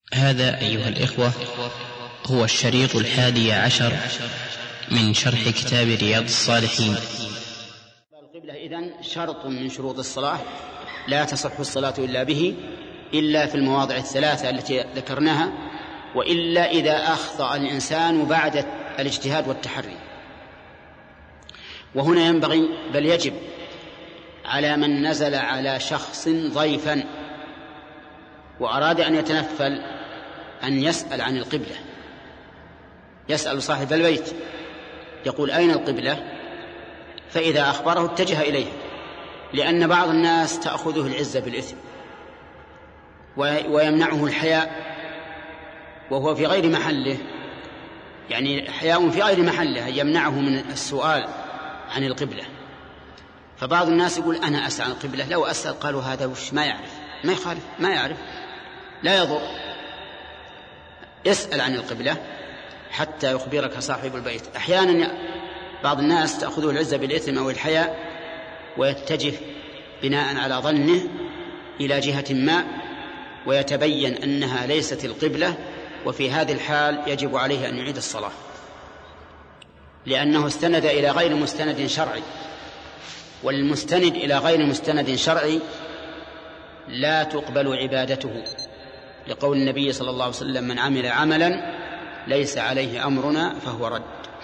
هذا أيها الإخوة هو الشريط 11 من شرح كتاب رياض الصالحين. القبلة إذن شرط من شروط الصلاة لا تصح الصلاة إلا به، إلا في المواضع الثلاثة التي ذكرناها، وإلا إذا أخطأ الإنسان بعد الاجتهاد والتحري. وهنا ينبغي بل يجب على من نزل على شخص ضيفا وأراد أن يتنفل أن يسأل عن القبلة، يسأل صاحب البيت يقول أين القبلة، فإذا أخبره اتجه إليها، لأن بعض الناس تأخذه العزة بالإثم ويمنعه الحياء وهو في غير محله، يعني حياء في غير محله يمنعه من السؤال عن القبلة. فبعض الناس يقول أنا أسأل عن القبلة، لو أسأل قالوا هذا وش ما يعرف، ما يخالف، ما يعرف لا يضر، اسأل عن القبلة حتى يخبرك صاحب البيت. أحيانا بعض الناس تأخذه العزة بالإثم أو الحياء ويتجه بناء على ظنه إلى جهة ما ويتبين أنها ليست القبلة، وفي هذه الحال يجب عليه أن يعيد الصلاة، لأنه استند إلى غير مستند شرعي، والمستند إلى غير مستند شرعي لا تقبل عبادته، لقول النبي صلى الله عليه وسلم من عمل عملا ليس عليه أمرنا فهو رد.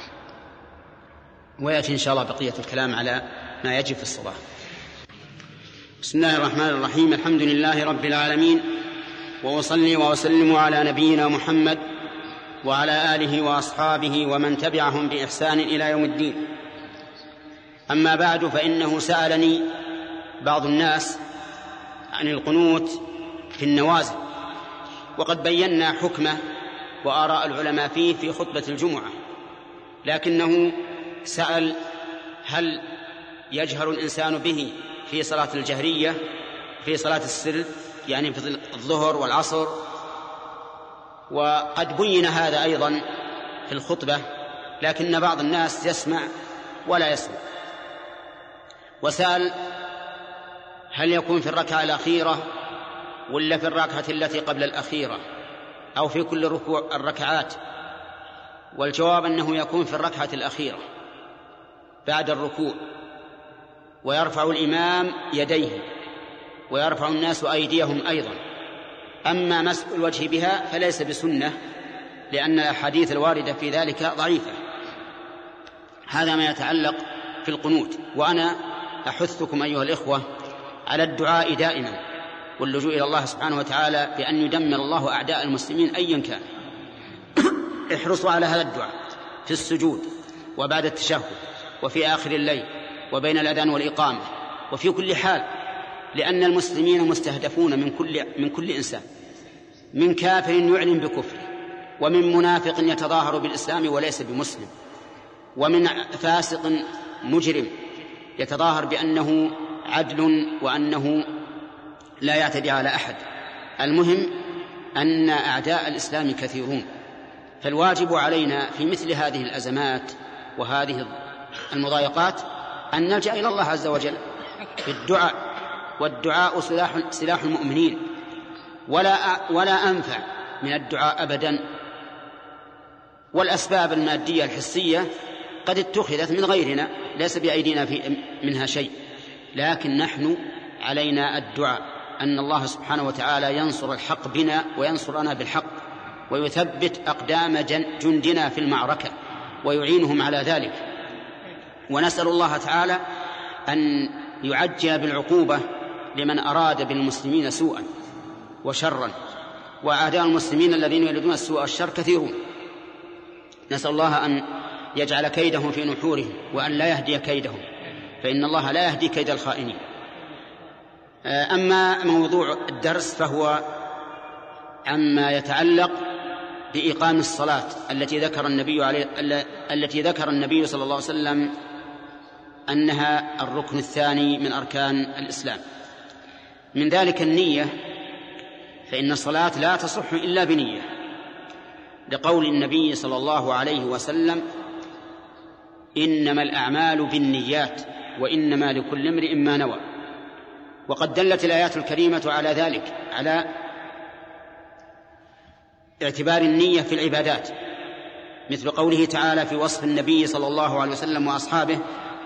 ويأتي إن شاء الله بقية الكلام على ما يجب في الصلاة. بسم الله الرحمن الرحيم، الحمد لله رب العالمين، وأصلي وأسلم على نبينا محمد وعلى آله وأصحابه ومن تبعهم بإحسان إلى يوم الدين. أما بعد، فإنه سألني بعض الناس عن القنوت في النوازل، وقد بينا حكمه وآراء العلماء فيه في خطبة الجمعة، لكنه سأل هل يجهر الإنسان به في صلاة الجهرية في صلاة السر، يعني في الظهر والعصر، وقد بين هذا أيضا في الخطبة، لكن بعض الناس يسمع ولا يسمع. وسأل هل يكون في الركعة الأخيرة ولا في الركعة التي قبل الأخيرة أو في كل ركوع الركعات، والجواب أنه يكون في الركعة الأخيرة بعد الركوع، ويرفع الإمام يديه ويرفع الناس أيديهم أيضا. أما مسح الوجه بها فليس بسنة، لأن الأحاديث الواردة في ذلك ضعيفة. هذا ما يتعلق في القنوت. وأنا أحثكم أيها الإخوة على الدعاء دائما واللجوء إلى الله سبحانه وتعالى بأن يدمر الله أعداء المسلمين أيا كان. احرصوا على هذا الدعاء في السجود وبعد التشهد وفي آخر الليل وبين الأذان والإقامة وفي كل حال، لأن المسلمين مستهدفون من كل إنسان، من كافر يعلن بكفره، ومن منافق يتظاهر بالإسلام وليس بمسلم، ومن فاسق مجرم يتظاهر بأنه عدل وأنه لا يعتدي على أحد. المهم أن أعداء الإسلام كثيرون، فالواجب علينا في مثل هذه الأزمات وهذه المضايقات أن نلجأ إلى الله عز وجل بالدعاء، والدعاء سلاح المؤمنين، ولا أنفع من الدعاء أبدا. والأسباب المادية الحسية قد اتخذت من غيرنا، ليس بأيدينا منها شيء، لكن نحن علينا الدعاء أن الله سبحانه وتعالى ينصر الحق بنا وينصرنا بالحق، ويثبت أقدام جندنا في المعركة ويعينهم على ذلك. ونسأل الله تعالى أن يعجل بالعقوبة لمن أراد بالمسلمين سوءا وشرا، وأعداء المسلمين الذين يريدون السوء والشر كثيرون. نسأل الله أن يجعل كيدهم في نحورهم وأن لا يهدي كيدهم، فإن الله لا يهدي كيد الخائنين. أما موضوع الدرس فهو عما يتعلق بإقام الصلاة التي ذكر النبي صلى الله عليه وسلم أنها الركن الثاني من أركان الإسلام. من ذلك النية، فإن الصلاة لا تصح إلا بنية، لقول النبي صلى الله عليه وسلم إنما الأعمال بالنيات وإنما لكل امرئ ما نوى. وقد دلت الآيات الكريمة على ذلك، على اعتبار النية في العبادات، مثل قوله تعالى في وصف النبي صلى الله عليه وسلم وأصحابه: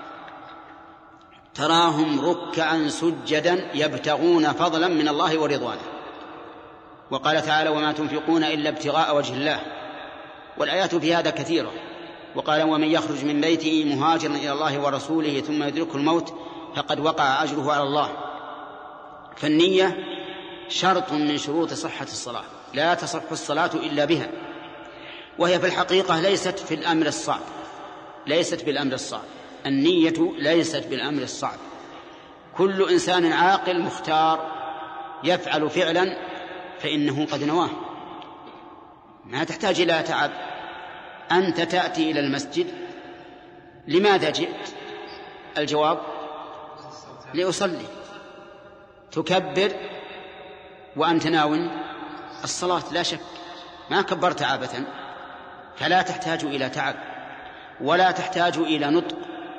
تراهم ركعا سجدا يبتغون فضلا من الله ورضوانه. وقال تعالى: وما تنفقون إلا ابتغاء وجه الله. والآيات في هذا كثيرة. وقال: ومن يخرج من بيته مهاجرا إلى الله ورسوله ثم يدركه الموت فقد وقع أجره على الله. فالنية شرط من شروط صحة الصلاة، لا تصح الصلاة إلا بها، وهي في الحقيقة ليست في الأمر الصعب، ليست بالأمر الصعب. النية ليست بالأمر الصعب. كل إنسان عاقل مختار يفعل فعلا فإنه قد نواه، ما تحتاج إلى تعب. أنت تأتي إلى المسجد، لماذا جئت؟ الجواب: لأصلي. تكبر وأنت ناو الصلاة، لا شك، ما كبرت عابثا، فلا تحتاج إلى تعب ولا تحتاج إلى نطق،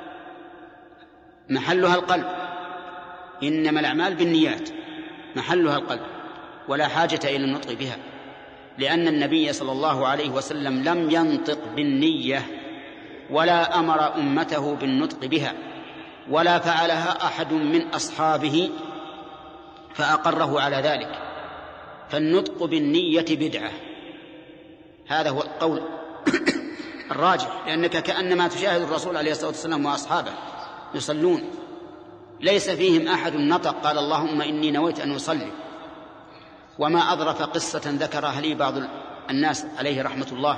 محلها القلب، إنما الأعمال بالنيات، محلها القلب، ولا حاجة إلى النطق بها، لأن النبي صلى الله عليه وسلم لم ينطق بالنية ولا أمر أمته بالنطق بها، ولا فعلها أحد من أصحابه فأقره على ذلك. فالنطق بالنية بدعة، هذا هو القول الراجح، لأنك كأنما تشاهد الرسول عليه الصلاة والسلام وأصحابه يصلون ليس فيهم أحد نطق قال: اللهم إني نويت أن أصلي. وما أظرف قصة ذكرها لي بعض الناس عليه رحمة الله،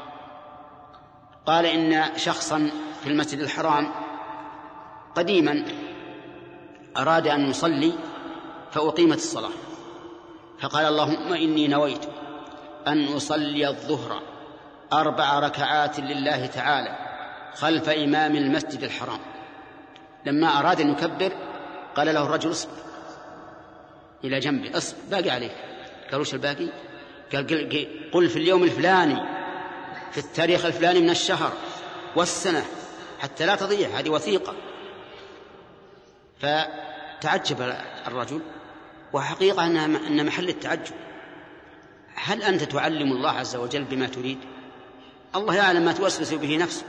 قال إن شخصا في المسجد الحرام قديما أراد أن يصلي فأقيمت الصلاة، فقال: اللهم إني نويت أن أصلي الظهر 4 ركعات لله تعالى خلف إمام المسجد الحرام. لما أراد أن يكبر قال له الرجل: اصبر، إلى جنبه، اصبر، باقي عليك. قال: وش الباقي؟ قال: قل في اليوم الفلاني في التاريخ الفلاني من الشهر والسنة حتى لا تضيع، هذه وثيقة. فتعجب الرجل، وحقيقة أن محل التعجب. هل أنت تعلم الله عز وجل بما تريد؟ الله يعلم ما توسوس به نفسه.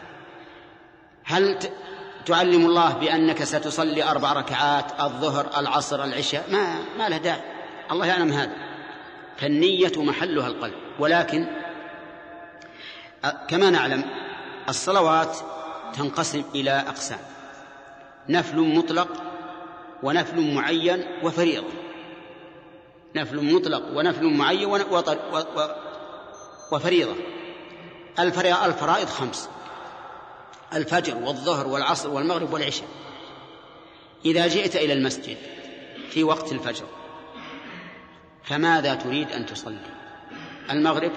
هل تعلم الله بأنك ستصلي 4 ركعات الظهر العصر العشاء؟ ما له داعي، الله يعلم هذا. فالنية محلها القلب. ولكن كما نعلم الصلوات تنقسم إلى أقسام: نفل مطلق ونفل معين وفريضة. نفل مطلق ونفل معين وفريضة. الفرائض 5: الفجر والظهر والعصر والمغرب والعشاء. إذا جئت إلى المسجد في وقت الفجر فماذا تريد أن تصلي؟ المغرب؟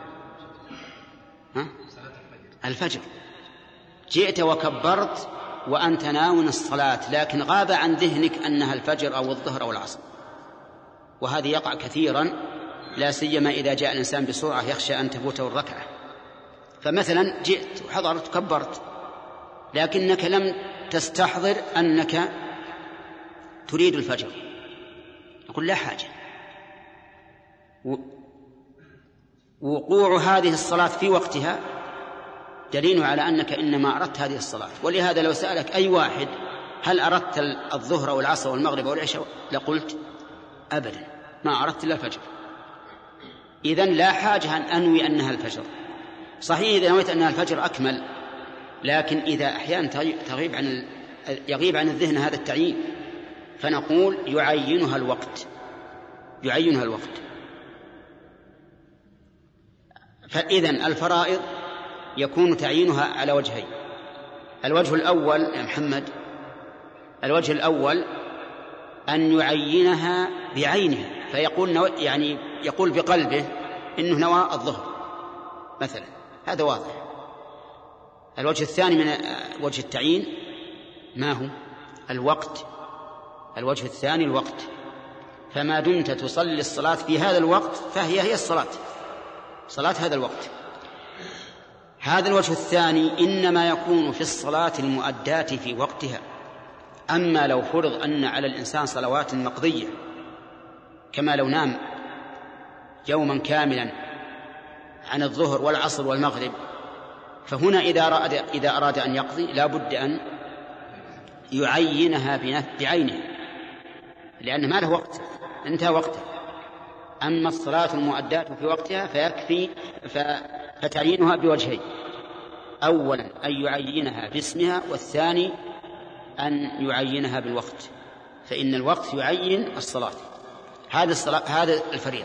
الفجر. جئت وكبرت وأنت ناوٍ الصلاة، لكن غاب عن ذهنك أنها الفجر أو الظهر أو العصر، وهذا يقع كثيرا، لا سيما إذا جاء الإنسان بسرعة يخشى أن تفوته الركعة. فمثلا جئت وحضرت كبرت، لكنك لم تستحضر أنك تريد الفجر، نقول لا حاجة. وقوع هذه الصلاة في وقتها دليل على أنك إنما أردت هذه الصلاة. ولهذا لو سألك أي واحد: هل أردت الظهر أو العصر والمغرب أو العشاء؟ لقلت: أبدا، ما أردت إلا الفجر. إذن لا حاجة أن أنوي أنها الفجر. صحيح إذا نويت أنها الفجر أكمل، لكن إذا أحيانا يغيب عن الذهن هذا التعيين، فنقول يعينها الوقت. فإذن الفرائض يكون تعيينها على وجهين: الوجه الأول يا محمد، الوجه الأول أن يعينها بعينها، فيقول يعني يقول بقلبه إنه نوى الظهر مثلا، هذا واضح. الوجه الثاني من وجه التعيين ما هو؟ الوقت. الوجه الثاني الوقت، فما دمت تصلي الصلاة في هذا الوقت فهي الصلاة، صلاة هذا الوقت. هذا الوجه الثاني إنما يكون في الصلاة المؤداة في وقتها. أما لو فرض أن على الإنسان صلوات مقضية، كما لو نام يوما كاملا عن الظهر والعصر والمغرب، فهنا إذا أراد أن يقضي لا بد أن يعينها بعينها، لأن ما له وقت، انتهى وقته. أما الصلاة المؤداة في وقتها فيكفي فتعيينها بوجهين: أولا أن يعينها باسمها، والثاني أن يعينها بالوقت، فإن الوقت يعين الصلاة. هذا الفريضة.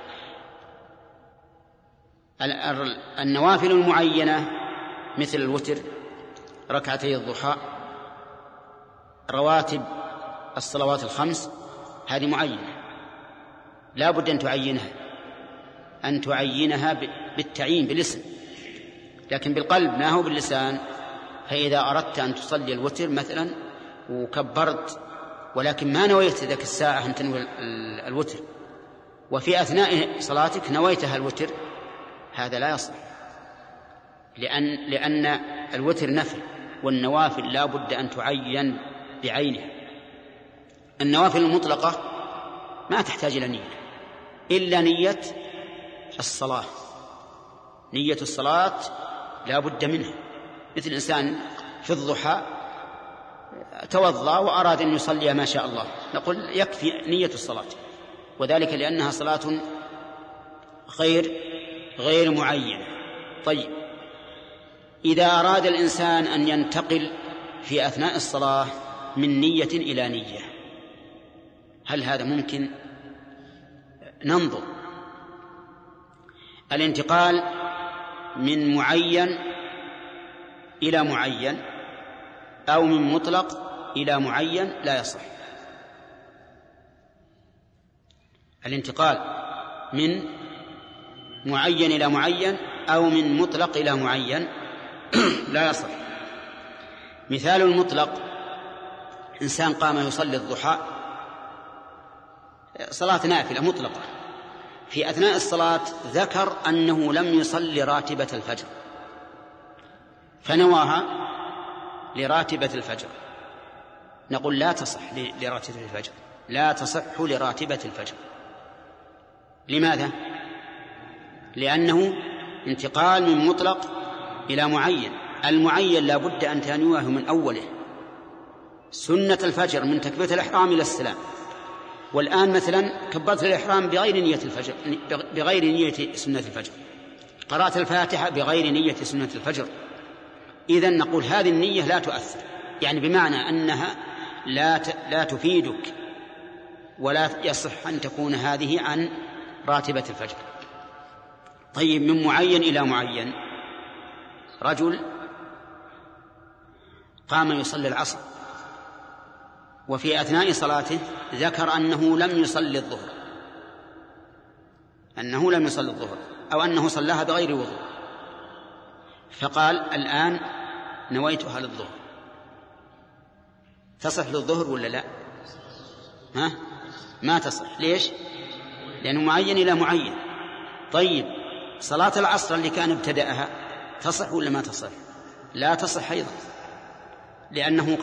النوافل المعينة مثل الوتر، ركعتي الضحى، رواتب الصلوات الخمس، هذه معينة لا بد أن تعينها بالتعيين بالاسم، لكن بالقلب ما هو باللسان. فإذا أردت أن تصلي الوتر مثلا وكبرت ولكن ما نويت ذاك الساعة أن تنوي الوتر، وفي أثناء صلاتك نويتها الوتر، هذا لا يصح، لأن الوتر نفل، والنوافل لا بد أن تعين بعينها. النوافل المطلقة ما تحتاج إلى نية إلا نية الصلاة. نية الصلاة لا بد منها، مثل إنسان في الضحى توضأ وأراد أن يصلي ما شاء الله، نقول يكفي نية الصلاة، وذلك لأنها صلاة غير معينة. طيب، إذا أراد الإنسان أن ينتقل في أثناء الصلاة من نية إلى نية، هل هذا ممكن؟ ننظر. الانتقال من معين إلى معين أو من مطلق إلى معين لا يصح. الانتقال من معين إلى معين أو من مطلق إلى معين لا يصح. مثال المطلق: إنسان قام يصلي الضحى صلاة نافلة مطلقة، في أثناء الصلاة ذكر أنه لم يصلي راتبة الفجر فنواها لراتبة الفجر، نقول لا تصح لراتبة الفجر، لا تصح لراتبة الفجر. لماذا؟ لأنه انتقال من مطلق إلى معين. المعين لا بد أن تنويه من أوله. سنة الفجر من تكبيرة الإحرام إلى السلام، والآن مثلا كبرت الإحرام بغير نية الفجر، بغير نية سنة الفجر، قرأت الفاتحة بغير نية سنة الفجر، إذن نقول هذه النية لا تؤثر، يعني بمعنى أنها لا تفيدك، ولا يصح أن تكون هذه عن راتبة الفجر. طيب، من معين إلى معين: رجل قام يصلي العصر وفي أثناء صلاته ذكر أنه لم يصلي الظهر، أو أنه صلاها بغير وضوء، فقال الآن نويتها للظهر، تصح للظهر ولا لا؟ ما تصح. ليش؟ لأنه معين إلى معين. طيب، صلاة العصر اللي كان ابتدأها تصح ولا ما تصح؟ لا تصح أيضا، لأنه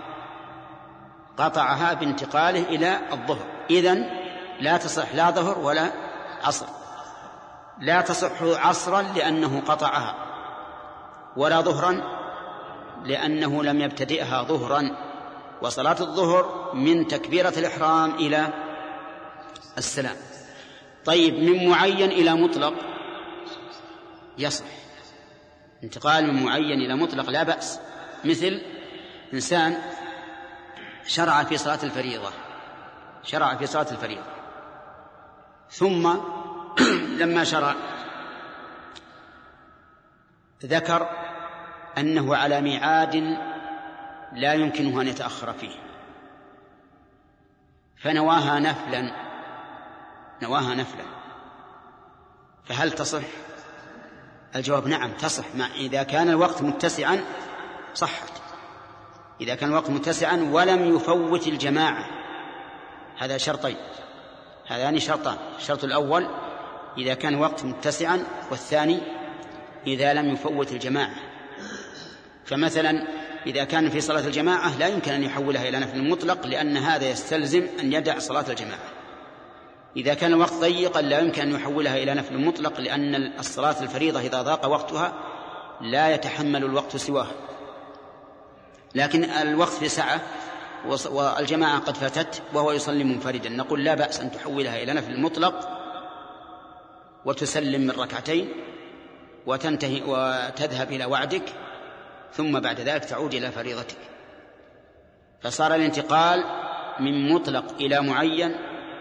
قطعها بانتقاله إلى الظهر، إذن لا تصح لا ظهر ولا عصر. لا تصح عصرا لأنه قطعها، ولا ظهرا لأنه لم يبتدئها ظهرا، وصلاة الظهر من تكبيرة الإحرام إلى السلام. طيب، من معين إلى مطلق يصح، انتقال من معين إلى مطلق لا بأس. مثل إنسان شرع في صلاة الفريضة ثم لما شرع ذكر أنه على ميعاد لا يمكنه أن يتأخر فيه فنواها نفلا، فهل تصح؟ الجواب نعم تصح، إذا كان الوقت متسعا صحت، إذا كان الوقت متسعا ولم يفوت الجماعة. هذا شرطين، هذان شرطان: الشرط الأول إذا كان الوقت متسعا، والثاني إذا لم يفوت الجماعة. فمثلا إذا كان في صلاة الجماعة لا يمكن أن يحولها إلى نفل مطلق، لأن هذا يستلزم أن يدع صلاة الجماعة. إذا كان الوقت ضيقا لا يمكن أن يحولها إلى نفل مطلق، لأن الصلاة الفريضة إذا ضاق وقتها لا يتحمل الوقت سواها. لكن الوقت في سعة والجماعة قد فاتت وهو يصلي منفردا، نقول لا بأس أن تحولها إلى نفل مطلق وتسلم من ركعتين وتنتهي وتذهب إلى وعدك، ثم بعد ذلك تعود إلى فريضتك. فصار الانتقال من مطلق إلى معين،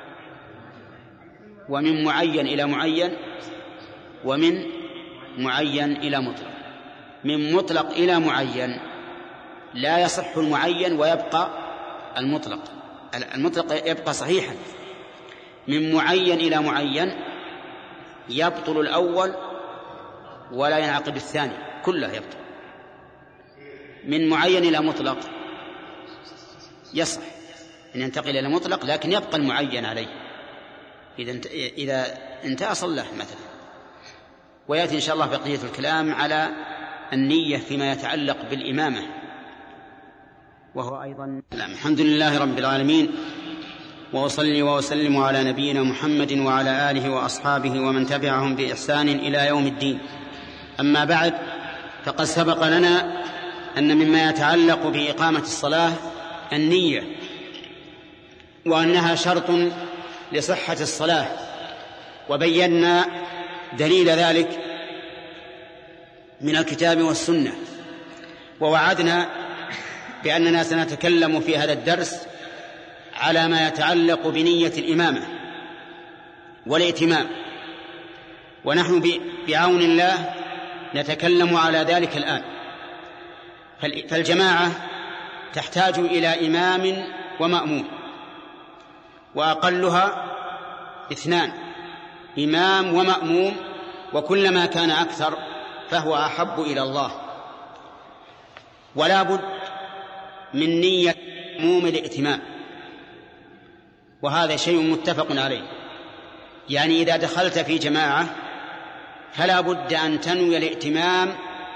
ومن معين إلى معين، ومن معين إلى مطلق. من مطلق إلى معين لا يصح المعين ويبقى المطلق، المطلق يبقى صحيحا. من معين إلى معين يبطل الأول ولا ينعقد الثاني، كله يبطل. من معين إلى مطلق يصح أن ينتقل إلى مطلق، لكن يبقى المعين عليه إذا انتهى صلاه مثلا. ويأتي إن شاء الله بقية الكلام على النية فيما يتعلق بالإمامة، وهو أيضا الحمد لله رب العالمين، وأصلي وأسلم على نبينا محمد وعلى آله وأصحابه ومن تبعهم بإحسان إلى يوم الدين. أما بعد، فقد سبق لنا أن مما يتعلق بإقامة الصلاة النية، وأنها شرط لصحة الصلاة، وبينا دليل ذلك من الكتاب والسنة. ووعدنا بأننا سنتكلم في هذا الدرس على ما يتعلق بنية الإمامة والائتمام، ونحن بعون الله نتكلم على ذلك الآن. فالجماعة تحتاج إلى إمام ومأموم، وأقلها 2، إمام ومأموم، وكلما كان أكثر فهو أحب إلى الله. ولا بد من نية مأموم الائتمام، وهذا شيء متفق عليه. يعني إذا دخلت في جماعة فلا بد أن تنوي الائتمام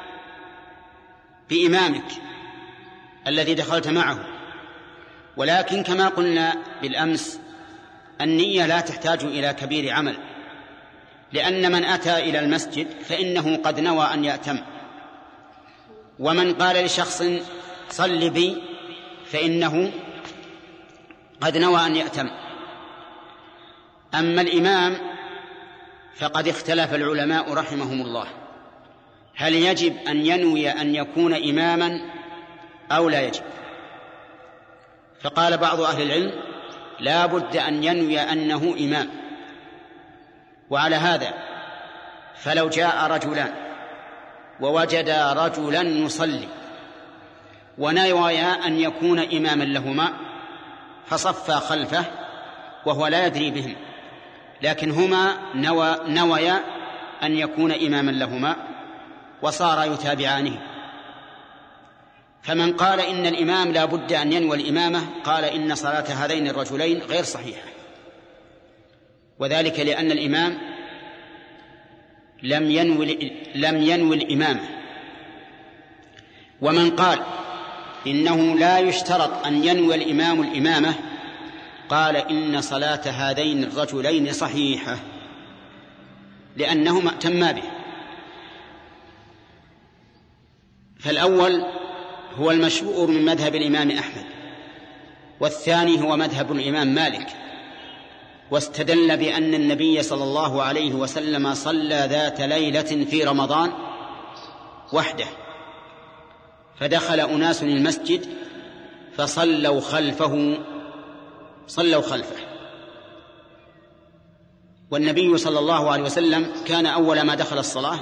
بإمامك الذي دخلت معه. ولكن كما قلنا بالأمس، النية لا تحتاج إلى كبير عمل، لأن من أتى إلى المسجد فإنه قد نوى أن يأتم، ومن قال لشخص صل بي فإنه قد نوى أن يأتم. أما الإمام فقد اختلف العلماء رحمهم الله، هل يجب أن ينوي أن يكون إماما أو لا يجب؟ فقال بعض أهل العلم لا بد أن ينوي أنه إمام. وعلى هذا فلو جاء رجلان ووجدا رجلا يصلي ونويا أن يكون إماما لهما فصفا خلفه وهو لا يدري بهم، لكن هما نويا أن يكون إماما لهما وصار يتابعانه، فمن قال إن الإمام لا بد أن ينوي الإمامة قال إن صلاة هذين الرجلين غير صحيحة، وذلك لأن الإمام لم ينوي الإمامة. ومن قال إنه لا يشترط أن ينوي الإمام الإمامة قال إن صلاة هذين الرجلين صحيحة لأنهما أتما به. فالأول هو المشهور من مذهب الإمام أحمد، والثاني هو مذهب الإمام مالك، واستدل بأن النبي صلى الله عليه وسلم صلى ذات ليلة في رمضان وحده، فدخل أناس المسجد فصلوا خلفه، والنبي صلى الله عليه وسلم كان أول ما دخل الصلاة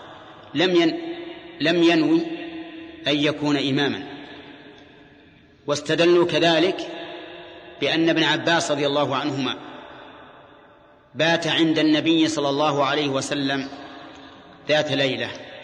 لم ينوي أن يكون إماما. واستدلوا كذلك بأن ابن عباس رضي الله عنهما بات عند النبي صلى الله عليه وسلم ذات ليلة،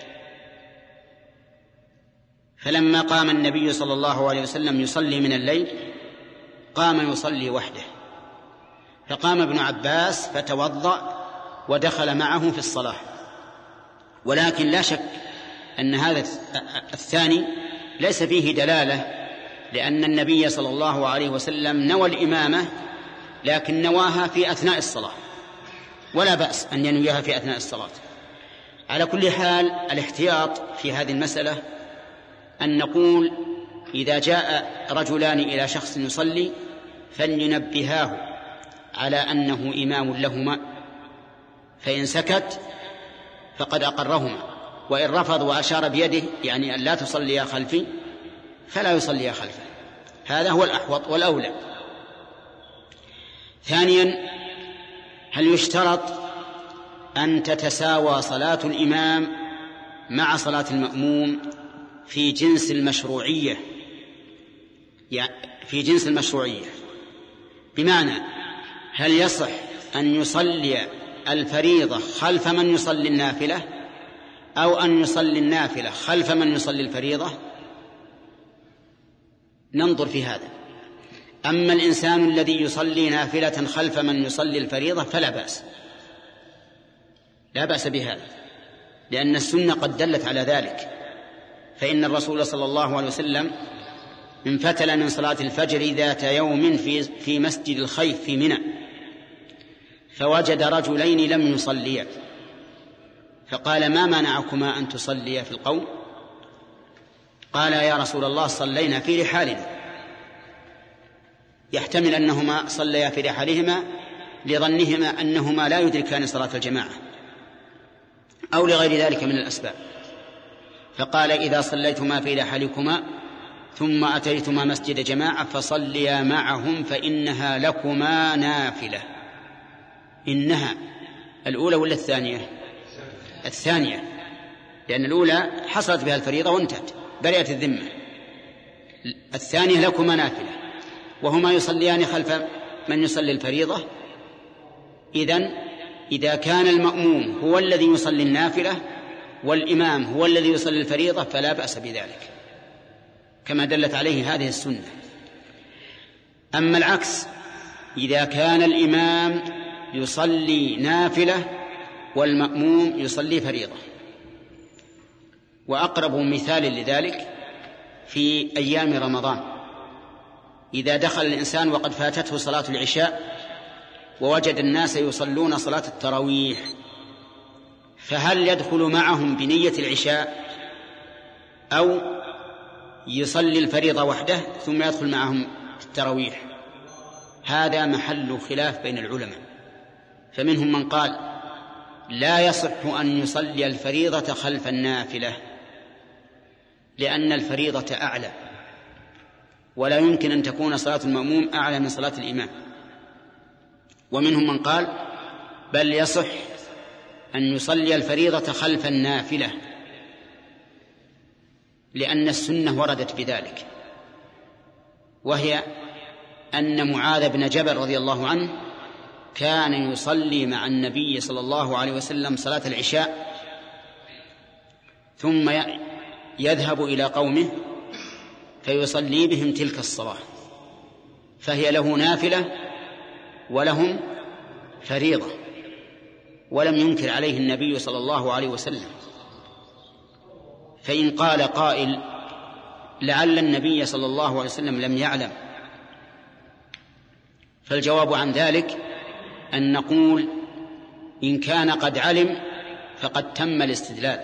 فلما قام النبي صلى الله عليه وسلم يصلي من الليل قام يصلي وحده، فقام ابن عباس فتوضأ ودخل معه في الصلاة. ولكن لا شك أن هذا الثاني ليس فيه دلالة، لأن النبي صلى الله عليه وسلم نوى الإمامة لكن نواها في أثناء الصلاة، ولا بأس أن ينويها في أثناء الصلاة. على كل حال الاحتياط في هذه المسألة أن نقول إذا جاء رجلان إلى شخص يصلي فلينبهاه على أنه إمام لهما، فإن سكت فقد أقرهما، وإن رفض وأشار بيده يعني أن لا تصلي خلفي فلا يصلي خلفه. هذا هو الأحوط والأولى. ثانيا، هل يشترط أن تتساوى صلاة الإمام مع صلاة المأموم في جنس المشروعية؟ في جنس المشروعية بمعنى هل يصح أن يصلي الفريضة خلف من يصلي النافلة، أو أن يصلي النافلة خلف من يصلي الفريضة؟ ننظر في هذا. أما الإنسان الذي يصلي نافلة خلف من يصلي الفريضة فلا بأس، لا بأس بهذا، لأن السنة قد دلت على ذلك. فإن الرسول صلى الله عليه وسلم انفتل من صلاة الفجر ذات يوم في مسجد الخيف في منى، فوجد رجلين لم يصليا، فقال: ما منعكما أن تصليا في القوم؟ قال: يا رسول الله صلينا في رحالنا. يحتمل أنهما صليا في رحالهما لظنهما أنهما لا يدركان صلاة الجماعة أو لغير ذلك من الأسباب. فقال: إذا صليتما في رحالكما ثم أتيتما مسجد جماعة فصليا معهم فإنها لكما نافلة. إنها الأولى ولا الثانية؟ الثانية، لأن الأولى حصلت بها الفريضة وانتهت، برئت الذمة. الثانية لكما نافلة، وهما يصليان خلف من يصلي الفريضة. إذا كان المأموم هو الذي يصلي النافلة والإمام هو الذي يصلي الفريضة فلا بأس بذلك، كما دلت عليه هذه السنة. أما العكس، إذا كان الإمام يصلي نافلة والمأموم يصلي فريضة، وأقرب مثال لذلك في أيام رمضان، إذا دخل الإنسان وقد فاتته صلاة العشاء ووجد الناس يصلون صلاة التراويح، فهل يدخل معهم بنية العشاء أو يصلي الفريضة وحده ثم يدخل معهم التراويح؟ هذا محل خلاف بين العلماء، فمنهم من قال لا يصح أن يصلي الفريضة خلف النافلة لأن الفريضة أعلى، ولا يمكن أن تكون صلاة المأموم أعلى من صلاة الإمام. ومنهم من قال بل يصح أن يصلي الفريضة خلف النافلة لأن السنة وردت بذلك، وهي أن معاذ بن جبل رضي الله عنه كان يصلي مع النبي صلى الله عليه وسلم صلاة العشاء ثم يذهب إلى قومه فيصلي بهم تلك الصلاة، فهي له نافلة ولهم فريضة، ولم ينكر عليه النبي صلى الله عليه وسلم. فإن قال قائل لعل النبي صلى الله عليه وسلم لم يعلم، فالجواب عن ذلك أن نقول إن كان قد علم فقد تم الاستدلال،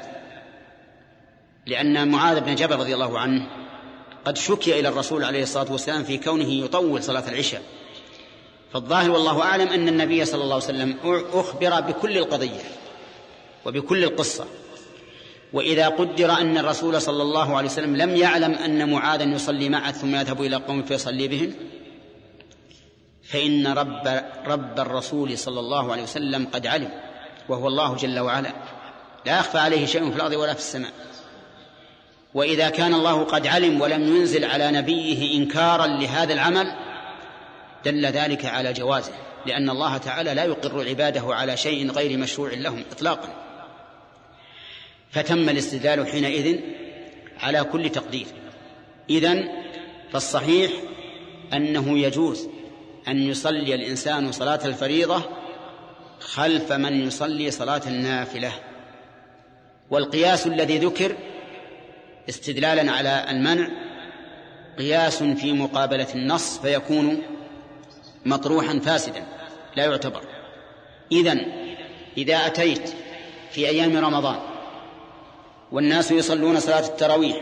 لأن معاذ بن جبل رضي الله عنه قد شكي إلى الرسول عليه الصلاة والسلام في كونه يطول صلاة العشاء، فالظاهر والله أعلم أن النبي صلى الله عليه وسلم أخبر بكل القضية وبكل القصة. وإذا قدر أن الرسول صلى الله عليه وسلم لم يعلم أن معاذا يصلي معه ثم يذهب إلى قوم فيصلي بهم، فإن رب الرسول صلى الله عليه وسلم قد علم، وهو الله جل وعلا لا يخفى عليه شيء في الأرض ولا في السماء. وإذا كان الله قد علم ولم ينزل على نبيه إنكارا لهذا العمل دل ذلك على جوازه، لأن الله تعالى لا يقر عباده على شيء غير مشروع لهم إطلاقا. فتم الاستدلال حينئذ على كل تقدير. إذن فالصحيح أنه يجوز أن يصلي الإنسان صلاة الفريضة خلف من يصلي صلاة النافلة. والقياس الذي ذكر استدلالا على المنع قياس في مقابلة النص فيكون مطروحا فاسدا لا يعتبر. إذا أتيت في أيام رمضان والناس يصلون صلاة التراويح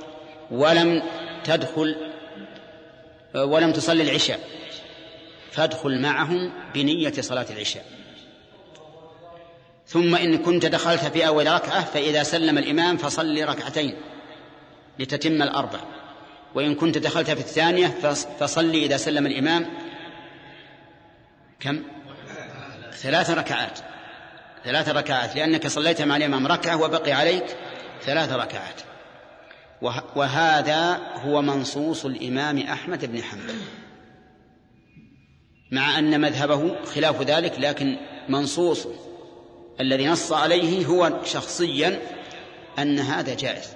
ولم تصلي العشاء، فادخل معهم بنية صلاة العشاء. ثم إن كنت دخلت في أول ركعة فإذا سلم الإمام فصل ركعتين لتتم الأربع، وإن كنت دخلت في الثانية فصل إذا سلم الإمام كم؟ 3 ركعات، لأنك صليت مع الإمام ركعة وبقي عليك 3 ركعات. وهذا هو منصوص الإمام أحمد بن حنبل، مع أن مذهبه خلاف ذلك، لكن منصوص الذي نص عليه هو شخصيا أن هذا جائز.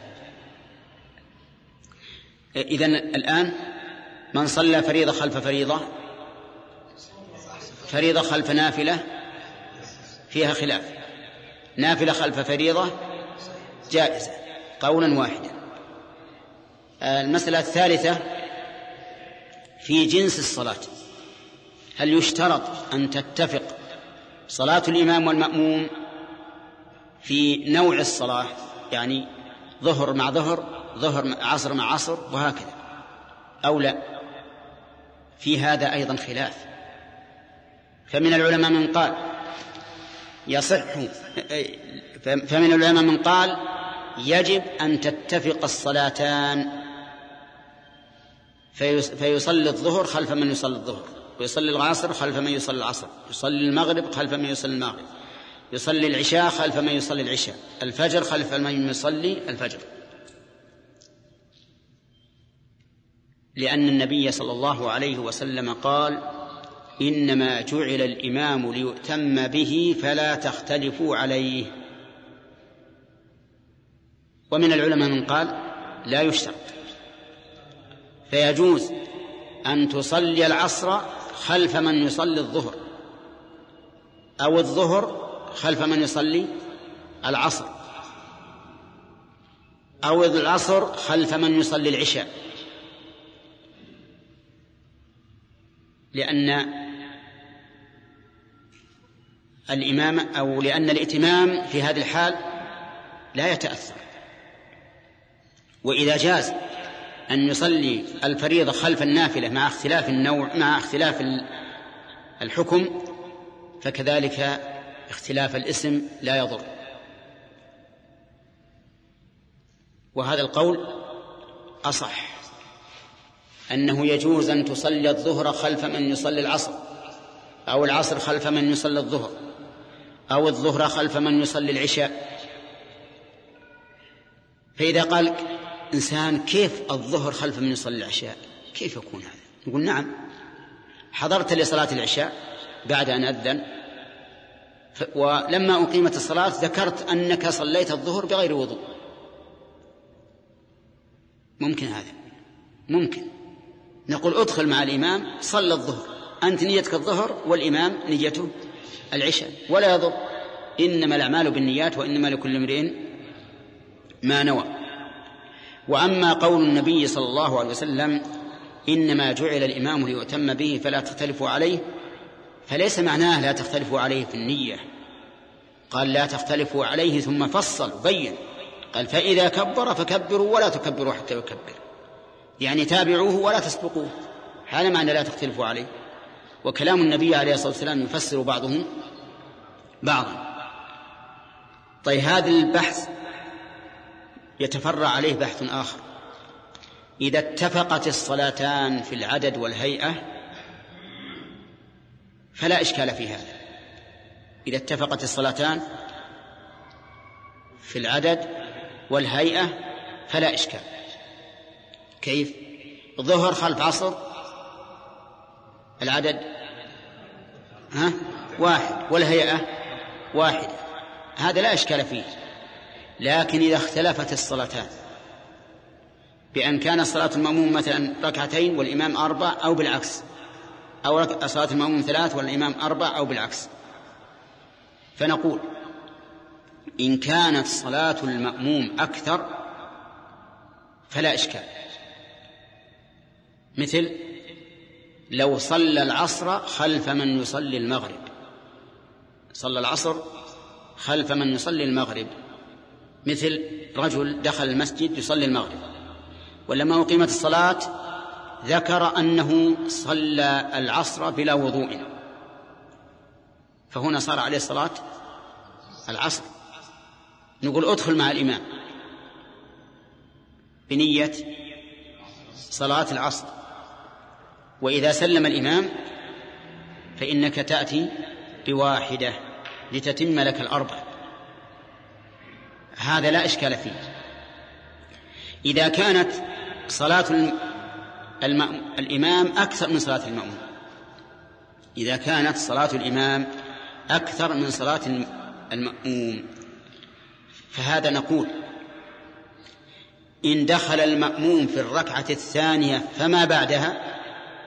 إذن الآن من صلى فريضة خلف فريضة خلف نافلة فيها خلاف، نافلة خلف فريضة جائزة قولا واحدا. المسألة الثالثة في جنس الصلاة، هل يشترط أن تتفق صلاة الإمام والمأموم في نوع الصلاة، يعني ظهر مع ظهر، عصر مع عصر وهكذا، أو لا؟ في هذا أيضا خلاف. فمن العلماء من قال يصح، فمن العلماء من قال يجب أن تتفق الصلاتان، فيصلي الظهر خلف من يصلي الظهر، ويصلي العصر خلف من يصلي العصر، يصلي المغرب خلف من يصلي المغرب، يصلي العشاء خلف من يصلي العشاء، الفجر خلف من يصلي الفجر. لأن النبي صلى الله عليه وسلم قال: إنما جعل الإمام ليؤتم به فلا تختلفوا عليه. ومن العلماء من قال لا يشترط، فيجوز أن تصلي العصر خلف من يصلي الظهر، أو الظهر خلف من يصلي العصر، أو العصر خلف من يصلي العشاء، لأن الإتمام في هذه الحال لا يتأثر. وإذا جاز أن يصلي الفريضة خلف النافلة مع اختلاف النوع، مع اختلاف الحكم، فكذلك اختلاف الاسم لا يضر. وهذا القول أصح، أنه يجوز أن تصلي الظهر خلف من يصلي العصر، أو العصر خلف من يصلي الظهر، أو الظهر خلف من يصلي العشاء. فإذا قال إنسان: كيف الظهر خلف من يصلي العشاء؟ كيف يكون هذا؟ نقول: نعم، حضرت لصلاة العشاء بعد أن أذن، ولما أقيمت الصلاة ذكرت أنك صليت الظهر بغير وضوء. ممكن هذا؟ ممكن. نقول: ادخل مع الإمام صلى الظهر، أنت نيتك الظهر والإمام نيته العشاء، ولا يضر. إنما الأعمال بالنيات وإنما لكل امرئ ما نوى. وأما قول النبي صلى الله عليه وسلم: إنما جعل الإمام ليؤتم به فلا تختلفوا عليه، فليس معناه لا تختلفوا عليه في النية، قال: لا تختلفوا عليه، ثم فصل بين، قال: فإذا كبر فكبروا ولا تكبروا حتى يكبر، يعني تابعوه ولا تسبقوه. هذا معنى لا تختلفوا عليه. وكلام النبي عليه الصلاة والسلام يفسر بعضهم بعضا. طيب، هذا البحث يتفرع عليه بحث آخر. إذا اتفقت الصلاتان في العدد والهيئة فلا إشكال في هذا. إذا اتفقت الصلاتان في العدد والهيئة فلا إشكال. كيف؟ ظهر خلف عصر، العدد 1 والهيئة 1، هذا لا إشكال فيه. لكن إذا اختلفت الصلاتان بأن كان صلاة المأموم مثلا 2 والإمام 4، أو بالعكس، أو صلاة المأموم 3 والإمام 4، أو بالعكس، فنقول: إن كانت صلاة المأموم أكثر فلا إشكال، مثل لو صلى العصر خلف من يصلي المغرب، صلى العصر خلف من يصلي المغرب، مثل رجل دخل المسجد يصلي المغرب، ولما أقيمت الصلاة ذكر أنه صلى العصر بلا وضوء، فهنا صار عليه صلاة العصر. نقول ادخل مع الإمام بنية صلاة العصر، وإذا سلم الإمام فإنك تأتي بواحدة لتتم لك الأربع. هذا لا إشكال فيه. إذا كانت صلاة الإمام أكثر من صلاة المأموم، إذا كانت صلاة الإمام أكثر من صلاة المأموم، فهذا نقول إن دخل المأموم في الركعة الثانية فما بعدها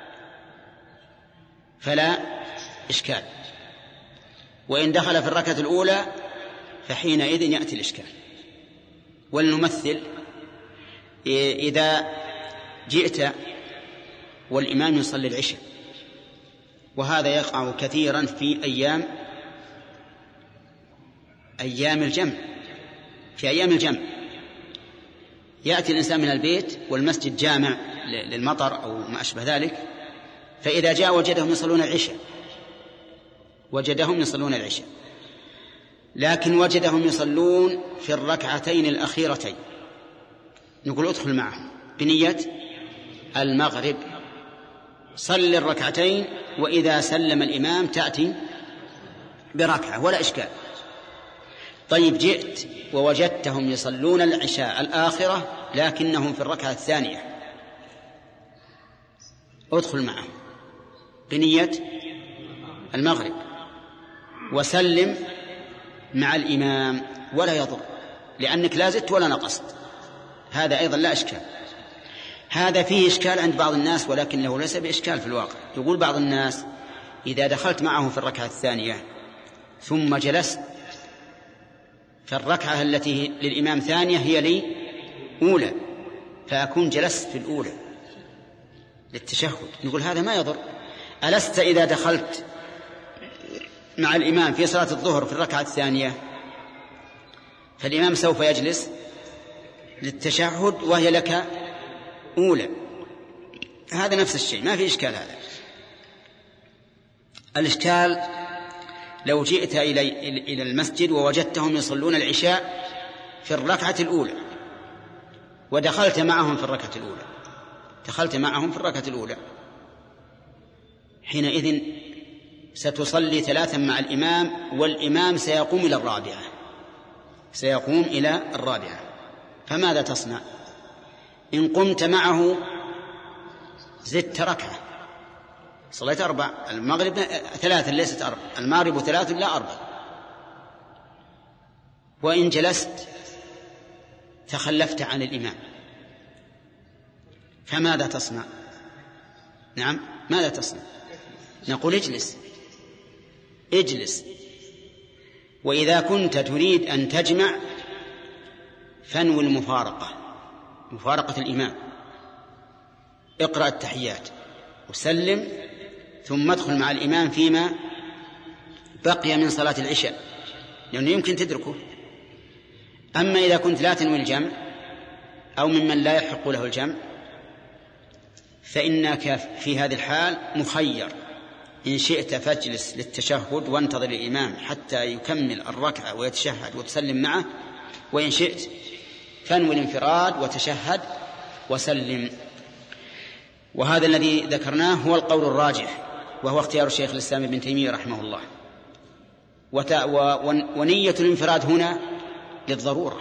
فلا إشكال، وإن دخل في الركعة الأولى فحينئذ يأتي الإشكال. ولنمثل، إذا جئت والإمام يصلي العشاء، وهذا يقع كثيرا في أيام الجمع. في أيام الجمع يأتي الإنسان من البيت والمسجد جامع للمطر أو ما أشبه ذلك، فإذا جاء وجدهم يصلون العشاء، لكن وجدهم يصلون في الركعتين الأخيرتين، نقول ادخل معهم بنية المغرب، صل الركعتين، وإذا سلم الإمام تأتي بركعة ولا إشكال. طيب جئت ووجدتهم يصلون العشاء الآخرة لكنهم في الركعة الثانية، ادخل معهم بنية المغرب وسلم مع الإمام ولا يضر، لأنك لا زدت ولا نقصت، هذا أيضا لا إشكال. هذا فيه إشكال عند بعض الناس ولكنه ليس بإشكال في الواقع. يقول بعض الناس إذا دخلت معه في الركعة الثانية ثم جلست فالركعة التي للإمام ثانية هي لي أولى، فأكون جلست في الأولى للتشهد، نقول هذا ما يضر. ألست إذا دخلت مع الإمام في صلاة الظهر في الركعة الثانية فالإمام سوف يجلس للتشهد وهي لك أولى، هذا نفس الشيء، ما في إشكال. هذا الإشكال لو جئت إلى المسجد ووجدتهم يصلون العشاء في الركعة الأولى ودخلت معهم في الركعة الأولى، حينئذ ستصلي 3 مع الإمام، والإمام سيقوم إلى الرابعة، فماذا تصنع؟ إن قمت معه زدت ركعة، صليت 4، المغرب 3 ليست 4، المغرب 3 لا 4. وإن جلست تخلفت عن الإمام فماذا تصنع؟ نعم، ماذا تصنع؟ نقول اجلس. وإذا كنت تريد أن تجمع فانوي مفارقة الإمام، اقرأ التحيات وسلم ثم ادخل مع الإمام فيما بقي من صلاة العشاء، لأنه يمكن تدركه. أما إذا كنت لا تنوي الجمع أو ممن لا يحق له الجمع فإنك في هذه الحال مخير، إن شئت فاجلس للتشهد وانتظر الإمام حتى يكمل الركعة ويتشهد وتسلم معه، وإن شئت فانوي الانفراد وتشهد وسلم. وهذا الذي ذكرناه هو القول الراجح، وهو اختيار الشيخ الإسلام ابن تيمية رحمه الله. ونية الانفراد هنا للضرورة،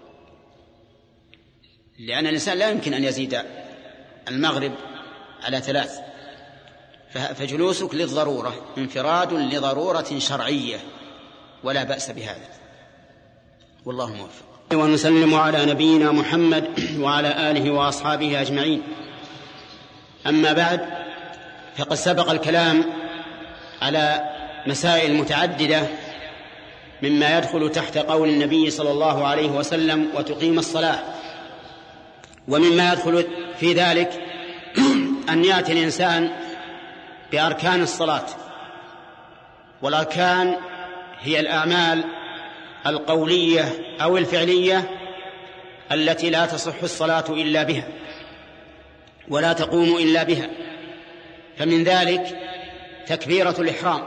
لأن الإنسان لا يمكن أن يزيد المغرب على 3، فجلوسك للضرورة، انفراد لضرورة شرعية ولا بأس بهذا، والله موفق. ونسلم على نبينا محمد وعلى آله وأصحابه أجمعين. أما بعد، فقد سبق الكلام على مسائل متعددة مما يدخل تحت قول النبي صلى الله عليه وسلم وتقيم الصلاة، ومما يدخل في ذلك أن يأتي الإنسان بأركان الصلاة، والأركان هي الأعمال القولية أو الفعلية التي لا تصح الصلاة إلا بها ولا تقوم إلا بها. فمن ذلك تكبيرة الإحرام،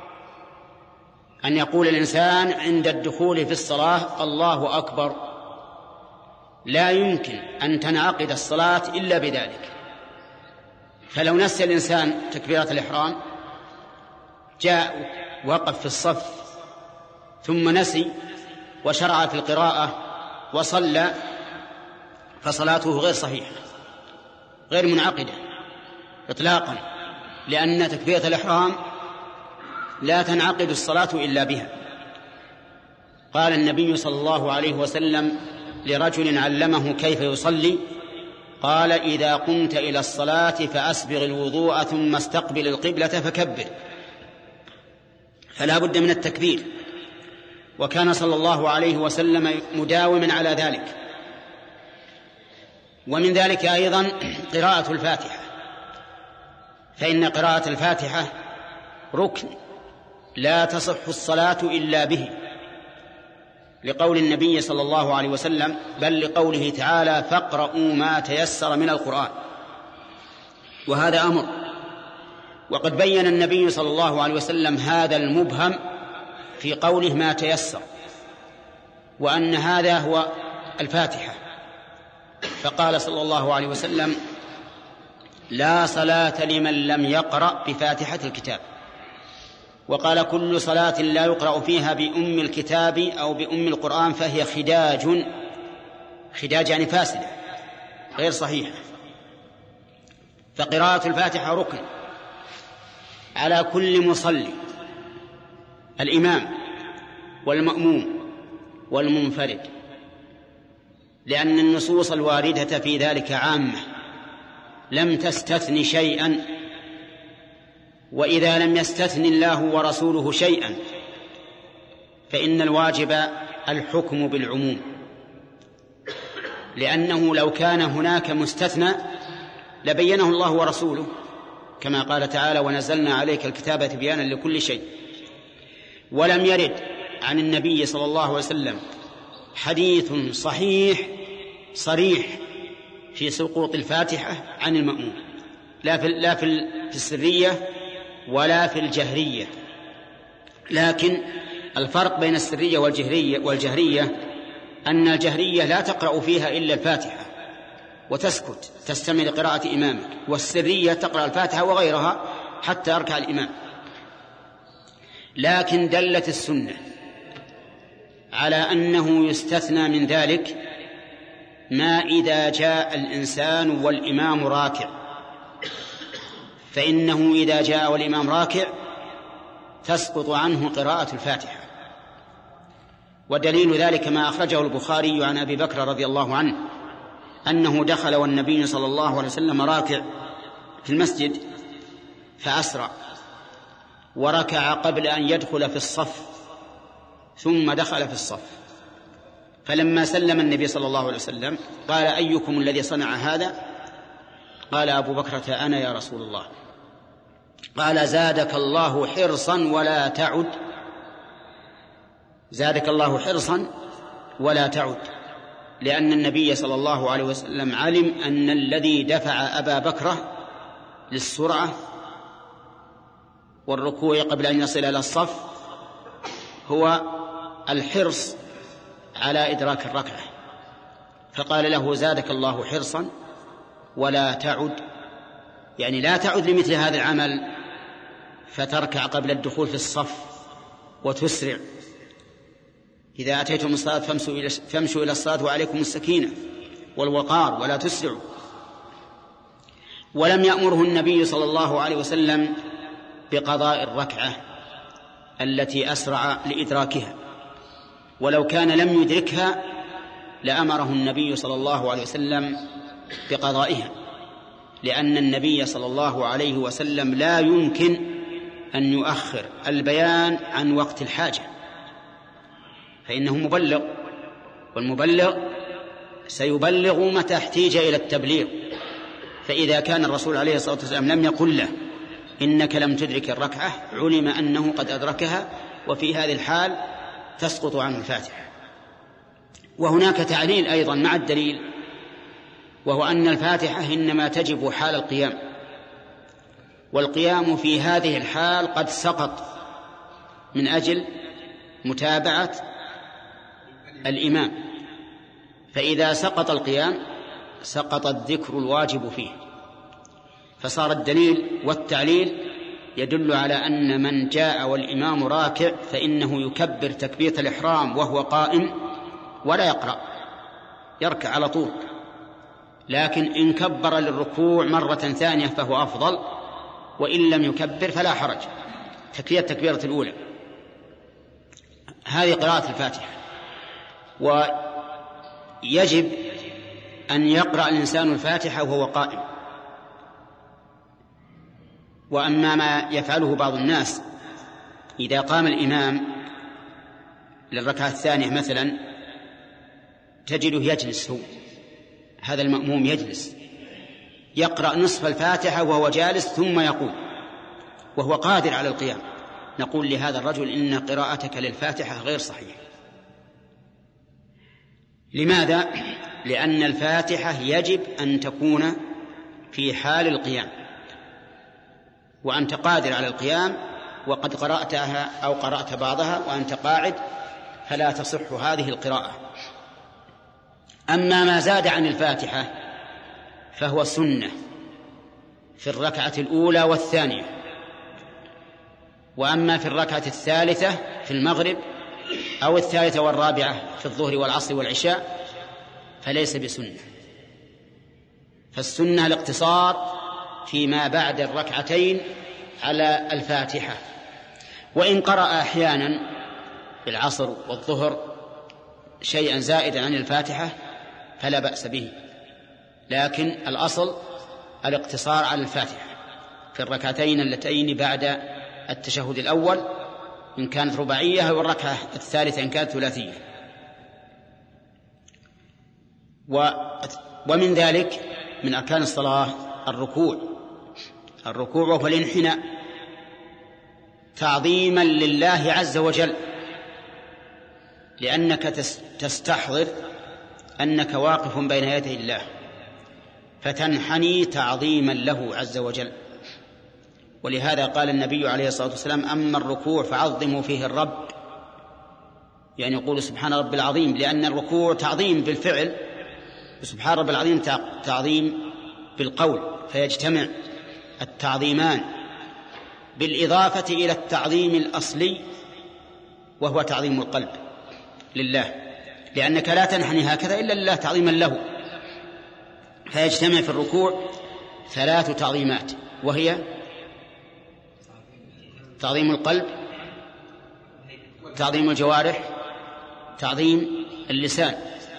أن يقول الإنسان عند الدخول في الصلاة الله أكبر، لا يمكن أن تنعقد الصلاة إلا بذلك. فلو نسي الإنسان تكبيرة الإحرام، جاء وقف في الصف ثم نسي وشرع في القراءة وصلى، فصلاته غير صحيحة غير منعقدة إطلاقا، لأن تكبيرة الإحرام لا تنعقد الصلاة إلا بها. قال النبي صلى الله عليه وسلم لرجل علمه كيف يصلي، قال: إذا قمت إلى الصلاة فأسبغ الوضوء ثم استقبل القبلة فكبر. فلا بد من التكبير، وكان صلى الله عليه وسلم مداوما على ذلك. ومن ذلك أيضا قراءة الفاتحة، فإن قراءة الفاتحة ركن لا تصح الصلاة إلا به، لقول النبي صلى الله عليه وسلم، بل لقوله تعالى: فاقرؤوا ما تيسر من القرآن. وهذا أمر، وقد بين النبي صلى الله عليه وسلم هذا المبهم في قوله ما تيسر، وأن هذا هو الفاتحة. فقال صلى الله عليه وسلم: لا صلاة لمن لم يقرأ بفاتحة الكتاب. وقال: كل صلاة لا يقرأ فيها بأم الكتاب أو بأم القرآن فهي خداج. خداج يعني فاسدة غير صحيحة. فقراءة الفاتحة ركن على كل مصلي، الإمام والمأموم والمنفرد، لأن النصوص الواردة في ذلك عامة لم تستثن شيئا، وإذا لم يستثن الله ورسوله شيئا فإن الواجب الحكم بالعموم، لأنه لو كان هناك مستثنى لبينه الله ورسوله، كما قال تعالى: ونزلنا عليك الكتاب تبيانا لكل شيء. ولم يرد عن النبي صلى الله عليه وسلم حديث صحيح صريح في سقوط الفاتحة عن المأموم، لا في السرية ولا في الجهرية. لكن الفرق بين السرية والجهرية أن الجهرية لا تقرأ فيها إلا الفاتحة وتسكت تستمع لقراءة إمامك، والسرية تقرأ الفاتحة وغيرها حتى يركع الإمام. لكن دلت السنة على أنه يستثنى من ذلك ما إذا جاء الإنسان والإمام راكع، فإنه إذا جاء والإمام راكع تسقط عنه قراءة الفاتحة. ودليل ذلك ما أخرجه البخاري عن أبي بكر رضي الله عنه أنه دخل والنبي صلى الله عليه وسلم راكع في المسجد فأسرع وركع قبل أن يدخل في الصف ثم دخل في الصف، فلما سلم النبي صلى الله عليه وسلم قال: أيكم الذي صنع هذا؟ قال أبو بكرة: أنا يا رسول الله. قال: زادك الله حرصا ولا تعد. زادك الله حرصا ولا تعد، لأن النبي صلى الله عليه وسلم علم أن الذي دفع أبا بكرة للسرعة والركوع قبل أن يصل إلى الصف هو الحرص على إدراك الركعة، فقال له: زادك الله حرصا ولا تعد، يعني لا تعد لمثل هذا العمل فتركع قبل الدخول في الصف وتسرع. إذا أتيتم الصلاة فامشوا إلى الصلاة وعليكم السكينة والوقار ولا تسرعوا. ولم يأمره النبي صلى الله عليه وسلم بقضاء الركعة التي أسرع لإدراكها، ولو كان لم يدركها لأمره النبي صلى الله عليه وسلم بقضائها، لأن النبي صلى الله عليه وسلم لا يمكن أن يؤخر البيان عن وقت الحاجة، فإنه مبلغ، والمبلغ سيبلغ متى احتيج إلى التبليغ. فإذا كان الرسول عليه الصلاة والسلام لم يقل له إنك لم تدرك الركعة علم أنه قد أدركها، وفي هذه الحال تسقط عنه الفاتحة. وهناك تعليل أيضا مع الدليل، وهو أن الفاتحة إنما تجب حال القيام، والقيام في هذه الحال قد سقط من أجل متابعة الإمام، فإذا سقط القيام سقط الذكر الواجب فيه، فصار الدليل والتعليل يدل على أن من جاء والإمام راكع فإنه يكبر تكبيرة الإحرام وهو قائم ولا يقرأ، يركع على طول، لكن إن كبر للركوع مرة ثانية فهو أفضل، وإن لم يكبر فلا حرج، تكفيه التكبيرة الأولى. هذه قراءة الفاتحة. ويجب أن يقرأ الإنسان الفاتحة وهو قائم. وأما ما يفعله بعض الناس إذا قام الإمام للركعة الثانية مثلا تجده يجلس، هو هذا المأموم يجلس يقرأ نصف الفاتحة وهو جالس ثم يقول وهو قادر على القيام، نقول لهذا الرجل إن قراءتك للفاتحة غير صحيح. لماذا؟ لأن الفاتحة يجب أن تكون في حال القيام، وأنت قادر على القيام وقد قرأتها أو قرأت بعضها وأنت قاعد، فلا تصح هذه القراءة. أما ما زاد عن الفاتحة فهو سنة في الركعة الأولى والثانية، وأما في الركعة الثالثة في المغرب أو الثالثة والرابعة في الظهر والعصر والعشاء فليس بسنة. فالسنة الاقتصار فيما بعد الركعتين على الفاتحة، وإن قرأ أحيانا في العصر والظهر شيئا زائدا عن الفاتحة فلا بأس به، لكن الأصل الاقتصار على الفاتحة في الركعتين اللتين بعد التشهد الأول إن كانت رباعية، والركعة الثالثة إن كانت ثلاثية. ومن ذلك من أركان الصلاة الركوع وهو الانحناء تعظيما لله عز وجل، لأنك تستحضر أنك واقف بين يدي الله فتنحني تعظيما له عز وجل. ولهذا قال النبي عليه الصلاة والسلام: أما الركوع فعظموا فيه الرب، يعني يقول سبحان رب العظيم، لأن الركوع تعظيم بالفعل، وسبحان رب العظيم تعظيم بالقول، فيجتمع التعظيمان بالإضافة إلى التعظيم الأصلي وهو تعظيم القلب لله، لأنك لا تنحني هكذا إلا لله تعظيما له. فيجتمع في الركوع ثلاث تعظيمات، وهي تعظيم القلب، تعظيم الجوارح، تعظيم اللسان.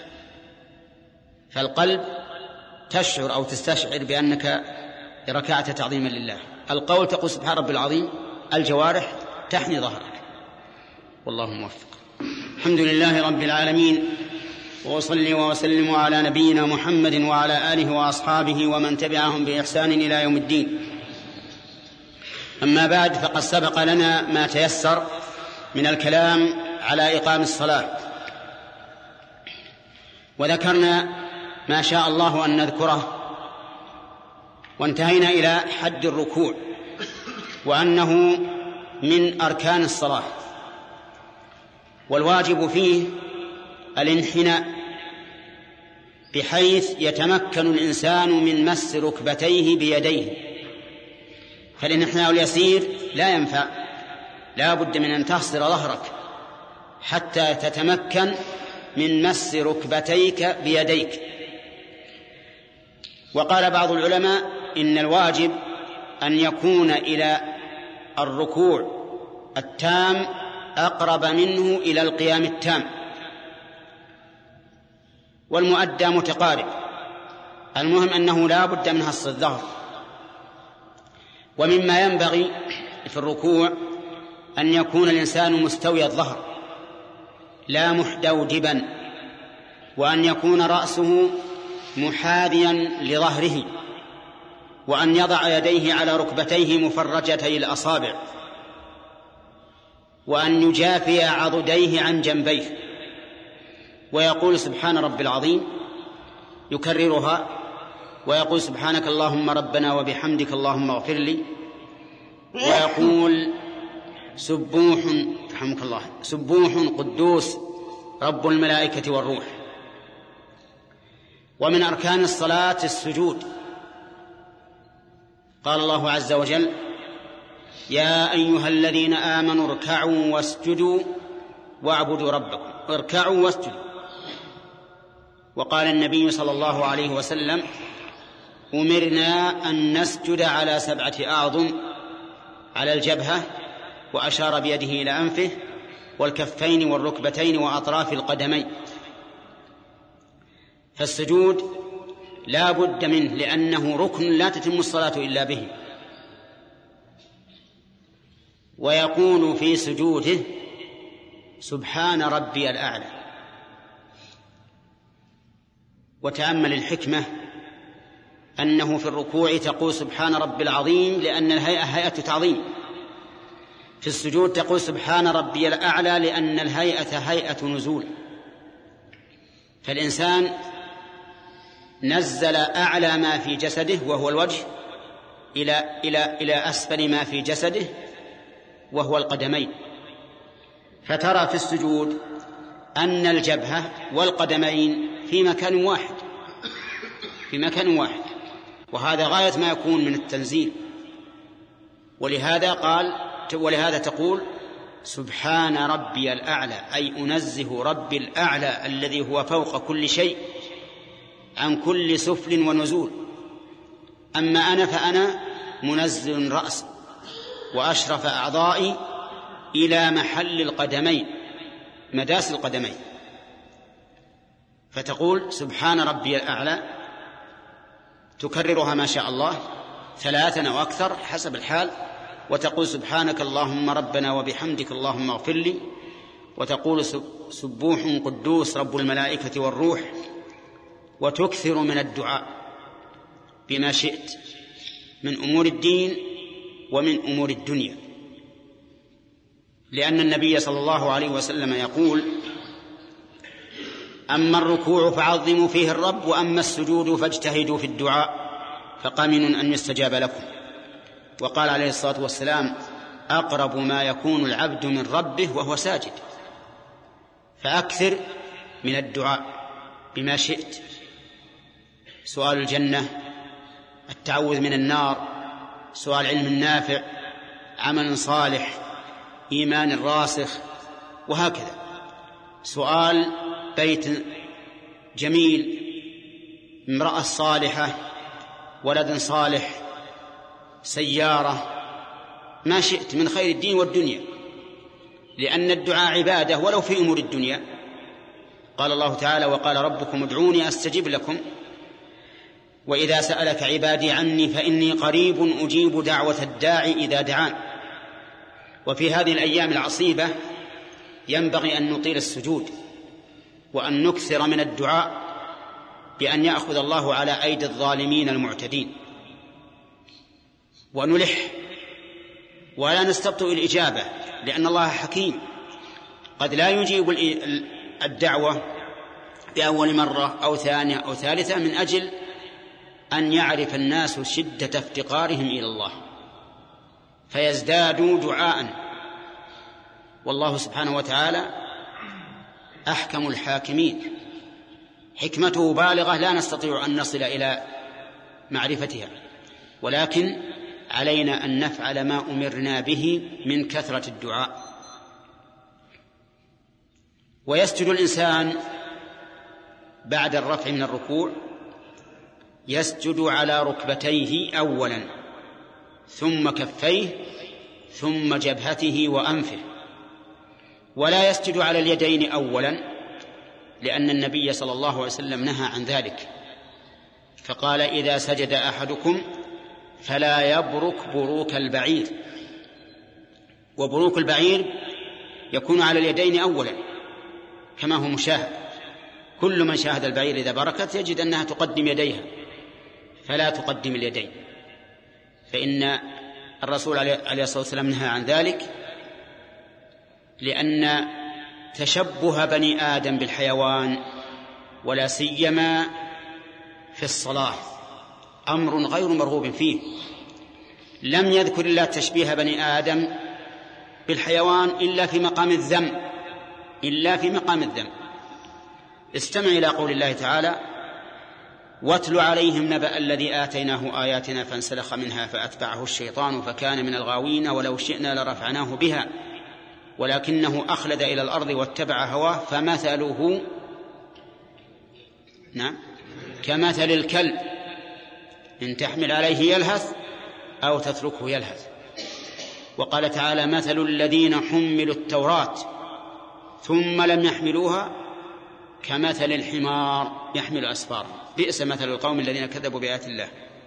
فالقلب تشعر أو تستشعر بأنك ركعت تعظيما لله، القول تقول سبحان رب العظيم، الجوارح تحني ظهرك. والله موفق. الحمد لله رب العالمين، وأصلي وأسلم على نبينا محمد وعلى آله وأصحابه ومن تبعهم بإحسان إلى يوم الدين. أما بعد، فقد سبق لنا ما تيسر من الكلام على إقام الصلاة، وذكرنا ما شاء الله أن نذكره، وانتهينا إلى حد الركوع وأنه من أركان الصلاة، والواجب فيه الانحناء بحيث يتمكن الإنسان من مس ركبتيه بيديه. فالانحناء اليسير لا ينفع، لا بد من أن تحصر ظهرك حتى تتمكن من مس ركبتيك بيديك. وقال بعض العلماء إن الواجب أن يكون إلى الركوع التام أقرب منه إلى القيام التام، والمؤدى متقارب. المهم أنه لا بد من هص الظهر. ومما ينبغي في الركوع أن يكون الإنسان مستوي الظهر لا محدودبا، وأن يكون رأسه محاذيا لظهره، وأن يضع يديه على ركبتيه مفرجتي الأصابع، وأن يجافي عضديه عن جنبيه، ويقول سبحان ربي العظيم، يكررها، ويقول سبحانك اللهم ربنا وبحمدك اللهم اغفر لي، ويقول سبوح رحمك الله سبوح قدوس رب الملائكة والروح. ومن أركان الصلاة السجود، قال الله عز وجل يا أيها الذين آمنوا اركعوا واسجدوا واعبدوا ربكم، اركعوا واسجدوا. وقال النبي صلى الله عليه وسلم أمرنا أن نسجد على 7 أعظم، على الجبهة، وأشار بيده إلى أنفه والكفين والركبتين وأطراف القدمين. فالسجود لا بد منه، لأنه ركن لا تتم الصلاة إلا به. ويقول في سجوده سبحان ربي الأعلى. وتأمل الحكمة أنه في الركوع تقول سبحان ربي العظيم لأن الهيئة هيئة تعظيم، في السجود تقول سبحان ربي الأعلى لأن الهيئة هيئة نزول. فالإنسان نزل أعلى ما في جسده وهو الوجه إلى أسفل ما في جسده وهو القدمين. فترى في السجود أن الجبهة والقدمين في مكان واحد، وهذا غاية ما يكون من التنزيل. ولهذا تقول سبحان ربي الأعلى، أي أنزه ربي الأعلى الذي هو فوق كل شيء عن كل سفل ونزول. أما أنا فأنا منزل رأسي وأشرف أعضائي إلى محل القدمين، مداس القدمين. فتقول سبحان ربي الأعلى، تكررها ما شاء الله 3 أو أكثر حسب الحال، وتقول سبحانك اللهم ربنا وبحمدك اللهم اغفر لي، وتقول سبوح قدوس رب الملائكة والروح، وتكثر من الدعاء بما شئت من أمور الدين ومن أمور الدنيا، لأن النبي صلى الله عليه وسلم يقول أما الركوع فعظموا فيه الرب، وأما السجود فاجتهدوا في الدعاء فقمن أن يستجاب لكم. وقال عليه الصلاة والسلام أقرب ما يكون العبد من ربه وهو ساجد. فأكثر من الدعاء بما شئت، سؤال الجنة، التعوذ من النار، سؤال علم نافع، عمل صالح، إيمان راسخ، وهكذا، سؤال بيت جميل، امرأة صالحة، ولد صالح، سيارة، ما شئت من خير الدين والدنيا، لأن الدعاء عبادة ولو في أمور الدنيا. قال الله تعالى وقال ربكم ادعوني أستجب لكم، وإذا سألك عبادي عني فإني قريب أجيب دعوة الداعي إذا دعان. وفي هذه الأيام العصيبة ينبغي أن نطيل السجود وأن نكثر من الدعاء بأن يأخذ الله على أيدي الظالمين المعتدين، ونلح ولا نستبطئ الإجابة، لأن الله حكيم قد لا يجيب الدعوة بأول مرة أو ثانية أو ثالثة من أجل أن يعرف الناس شدة افتقارهم إلى الله فيزدادوا دعاء. والله سبحانه وتعالى أحكم الحاكمين، حكمته بالغة لا نستطيع أن نصل إلى معرفتها، ولكن علينا أن نفعل ما أمرنا به من كثرة الدعاء. ويسجد الإنسان بعد الرفع من الركوع، يسجد على ركبتيه أولا، ثم كفيه، ثم جبهته وأنفه، ولا يسجد على اليدين أولا، لأن النبي صلى الله عليه وسلم نهى عن ذلك، فقال إذا سجد أحدكم فلا يبرك بروك البعير. وبروك البعير يكون على اليدين أولا كما هو مشاهد، كل من شاهد البعير إذا بركت يجد أنها تقدم يديها فلا تقدم اليدين. فإن الرسول عليه الصلاة والسلام نهى عن ذلك، لأن تشبه بني آدم بالحيوان ولا سيما في الصلاة أمر غير مرغوب فيه. لم يذكر الله تشبيه بني آدم بالحيوان إلا في مقام الذم، استمع إلى قول الله تعالى: واتل عليهم نبأ الذي آتيناه آياتنا فانسلخ منها فأتبعه الشيطان فكان من الغاوين ولو شئنا لرفعناه بها ولكنه أخلد إلى الأرض واتبع هواه فمثله كمثل الكلب إن تحمل عليه يلهث أو تتركه يلهث. وقال تعالى: مثل الذين حملوا التوراة ثم لم يحملوها كمثل الحمار يحمل أسفارا بئس مثل القوم الذين كذبوا بآيات الله.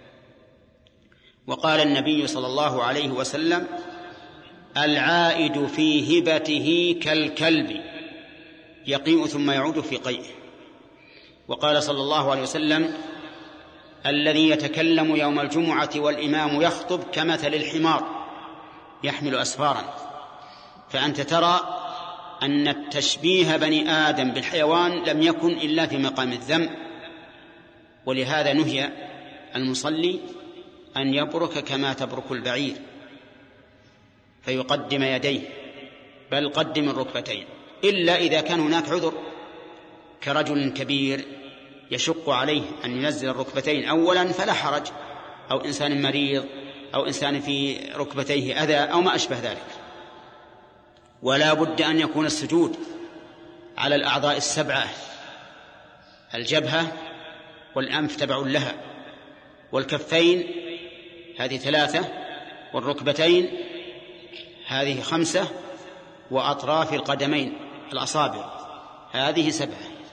وقال النبي صلى الله عليه وسلم: العائد في هبته كالكلب يقيء ثم يعود في قيئه. وقال صلى الله عليه وسلم: الذي يتكلم يوم الجمعة والإمام يخطب كمثل الحمار يحمل أسفارا. فأنت ترى أن التشبيه بني آدم بالحيوان لم يكن إلا في مقام الذم، ولهذا نهي المصلي أن يبرك كما تبرك البعير فيقدم يديه، بل قدم الركبتين، إلا إذا كان هناك عذر كرجل كبير يشق عليه أن ينزل الركبتين أولا فلا حرج، أو إنسان مريض، أو إنسان في ركبتيه أذى أو ما أشبه ذلك. ولا بد أن يكون السجود على الأعضاء السبعة: الجبهة والأنف تبع لها، والكفين هذه 3، والركبتين هذه 5، وأطراف القدمين الأصابع هذه 7.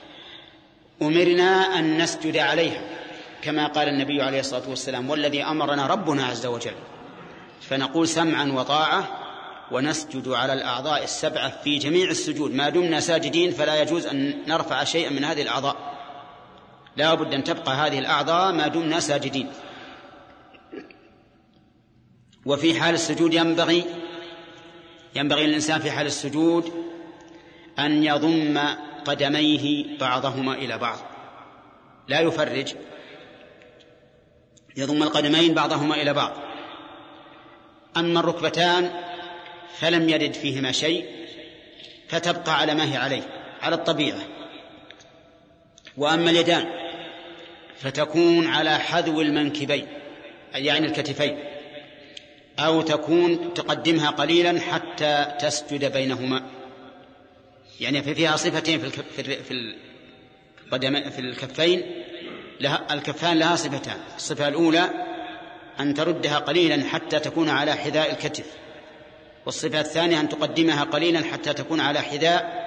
أمرنا أن نسجد عليها كما قال النبي عليه الصلاة والسلام: والذي أمرنا ربنا عز وجل. فنقول سمعا وطاعة ونسجد على الأعضاء السبعة في جميع السجود ما دمنا ساجدين، فلا يجوز أن نرفع شيئا من هذه الأعضاء، لا بد أن تبقى هذه الأعضاء ما دمنا ساجدين. وفي حال السجود ينبغي للإنسان في حال السجود أن يضم قدميه بعضهما إلى بعض، لا يفرج، يضم القدمين بعضهما إلى بعض. أما الركبتان فلم يرد فيهما شيء فتبقى على ما هي عليه على الطبيعة. وأما اليدان فتكون على حذو المنكبين يعني الكتفين، أو تكون تقدمها قليلا حتى تسجد بينهما، يعني فيها صفتين في الكفين، الكفان لها صفتان: الصفة الأولى أن تردها قليلا حتى تكون على حذاء الكتف، والصفة الثانية أن تقدمها قليلا حتى تكون على حذاء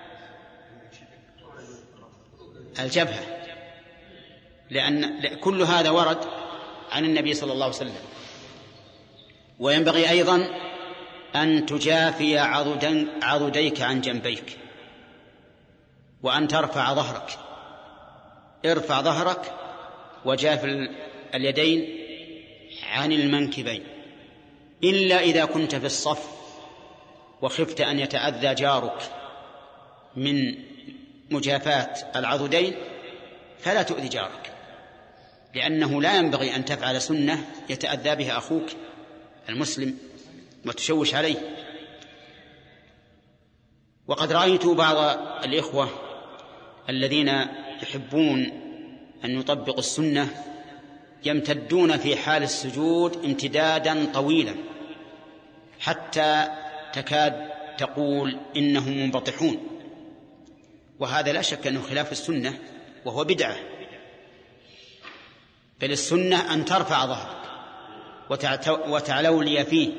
الجبهة، لأن كل هذا ورد عن النبي صلى الله عليه وسلم. وينبغي أيضا أن تجافي عضديك عن جنبيك، وأن ترفع ظهرك، ارفع ظهرك وجاف اليدين عن المنكبين، إلا إذا كنت في الصف وخفت أن يتأذى جارك من مجافات العضدين فلا تؤذي جارك، لأنه لا ينبغي أن تفعل سنة يتأذى بها أخوك المسلم وتشوش عليه. وقد رأيت بعض الإخوة الذين يحبون أن يطبقوا السنة يمتدون في حال السجود امتدادا طويلا حتى تكاد تقول إنهم منبطحون، وهذا لا شك أنه خلاف السنة وهو بدعة. بل السنة أن ترفع ظهرك وتعلولي فيه.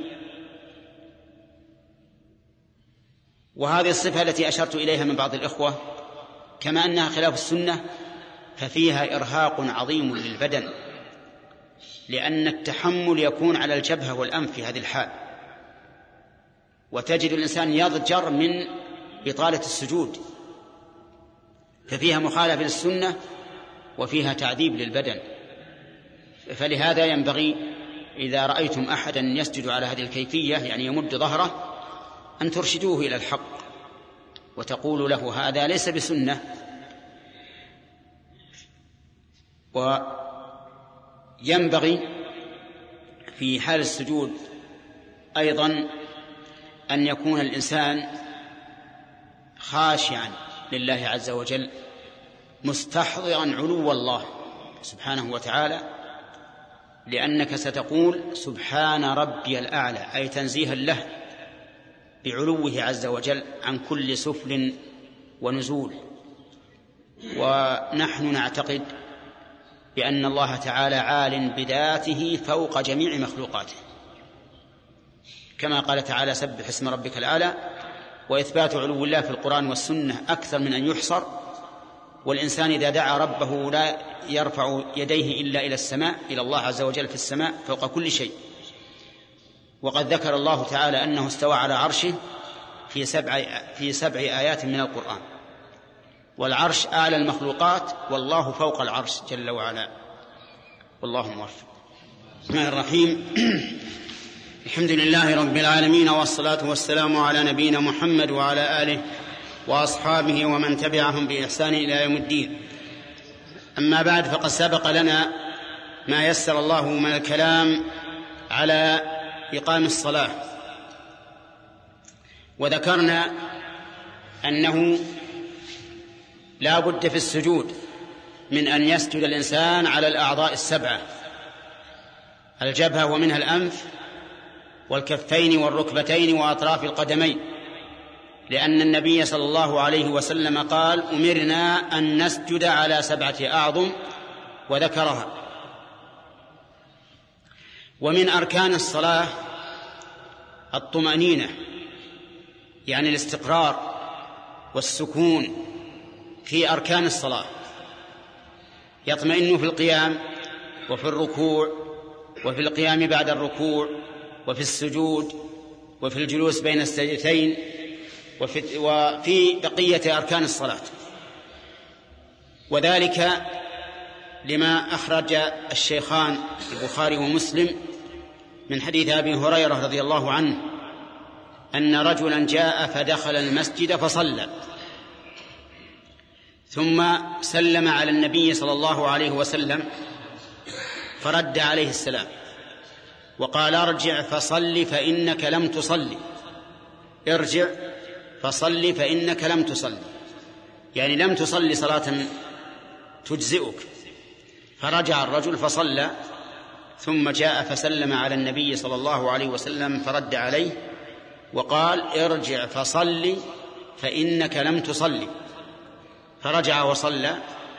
وهذه الصفة التي أشرت إليها من بعض الإخوة كما أنها خلاف السنة ففيها إرهاق عظيم للبدن، لأن التحمل يكون على الجبهة والأنف في هذه الحال، وتجد الإنسان يضجر من إطالة السجود، ففيها مخالفة للسنة وفيها تعذيب للبدن. فلهذا ينبغي إذا رأيتم أحدا يسجد على هذه الكيفية يعني يمد ظهره أن ترشدوه إلى الحق وتقولوا له هذا ليس بسنة. وينبغي في حال السجود أيضا أن يكون الإنسان خاشعا لله عز وجل مستحضرا علو الله سبحانه وتعالى، لأنك ستقول سبحان ربي الأعلى، أي تنزيها له بعلوه عز وجل عن كل سفل ونزول. ونحن نعتقد بأن الله تعالى عال بذاته فوق جميع مخلوقاته، كما قال تعالى سبح اسم ربك الأعلى. وإثبات علو الله في القرآن والسنة أكثر من أن يحصر، والإنسان إذا دعا ربه لا يرفع يديه إلا إلى السماء، إلى الله عز وجل في السماء فوق كل شيء. وقد ذكر الله تعالى أنه استوى على عرشه في سبع آيات من القرآن، والعرش أعلى المخلوقات والله فوق العرش جل وعلا، والله موفق. بسم الله الرحيم. الحمد لله رب العالمين، والصلاة والسلام على نبينا محمد وعلى آله وأصحابه ومن تبعهم بإحسان إلى يوم الدين. أما بعد، فقد سبق لنا ما يسر الله من الكلام على إقام الصلاة، وذكرنا أنه لا بد في السجود من أن يسجد الإنسان على الأعضاء السبعة: الجبهة ومنها الأنف والكفين والركبتين وأطراف القدمين، لأن النبي صلى الله عليه وسلم قال أمرنا أن نسجد على 7 أعظم وذكرها. ومن أركان الصلاة الطمأنينة، يعني الاستقرار والسكون في أركان الصلاة، يطمئن في القيام وفي الركوع وفي القيام بعد الركوع وفي السجود وفي الجلوس بين السجدتين وفي بقية أركان الصلاة. وذلك لما أخرج الشيخان البخاري ومسلم من حديث أبي هريرة رضي الله عنه أن رجلا جاء فدخل المسجد فصلى، ثم سلم على النبي صلى الله عليه وسلم فرد عليه السلام وقال ارجع فصل فإنك لم تصلي. ارجع فصل فإنك لم تصلي، يعني لم تصلي صلاة تجزئك. فرجع الرجل فصلى، ثم جاء فسلم على النبي صلى الله عليه وسلم فرد عليه وقال ارجع فصل فإنك لم تصلي. فرجع وصلى،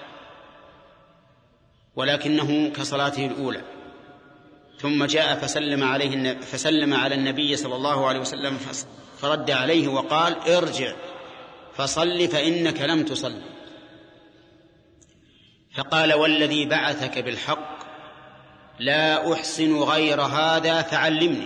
ولكنه كصلاته الأولى. ثم جاء فسلم على النبي صلى الله عليه وسلم فرد عليه وقال ارجع فصل فإنك لم تصل. فقال والذي بعثك بالحق لا أحسن غير هذا فعلمني.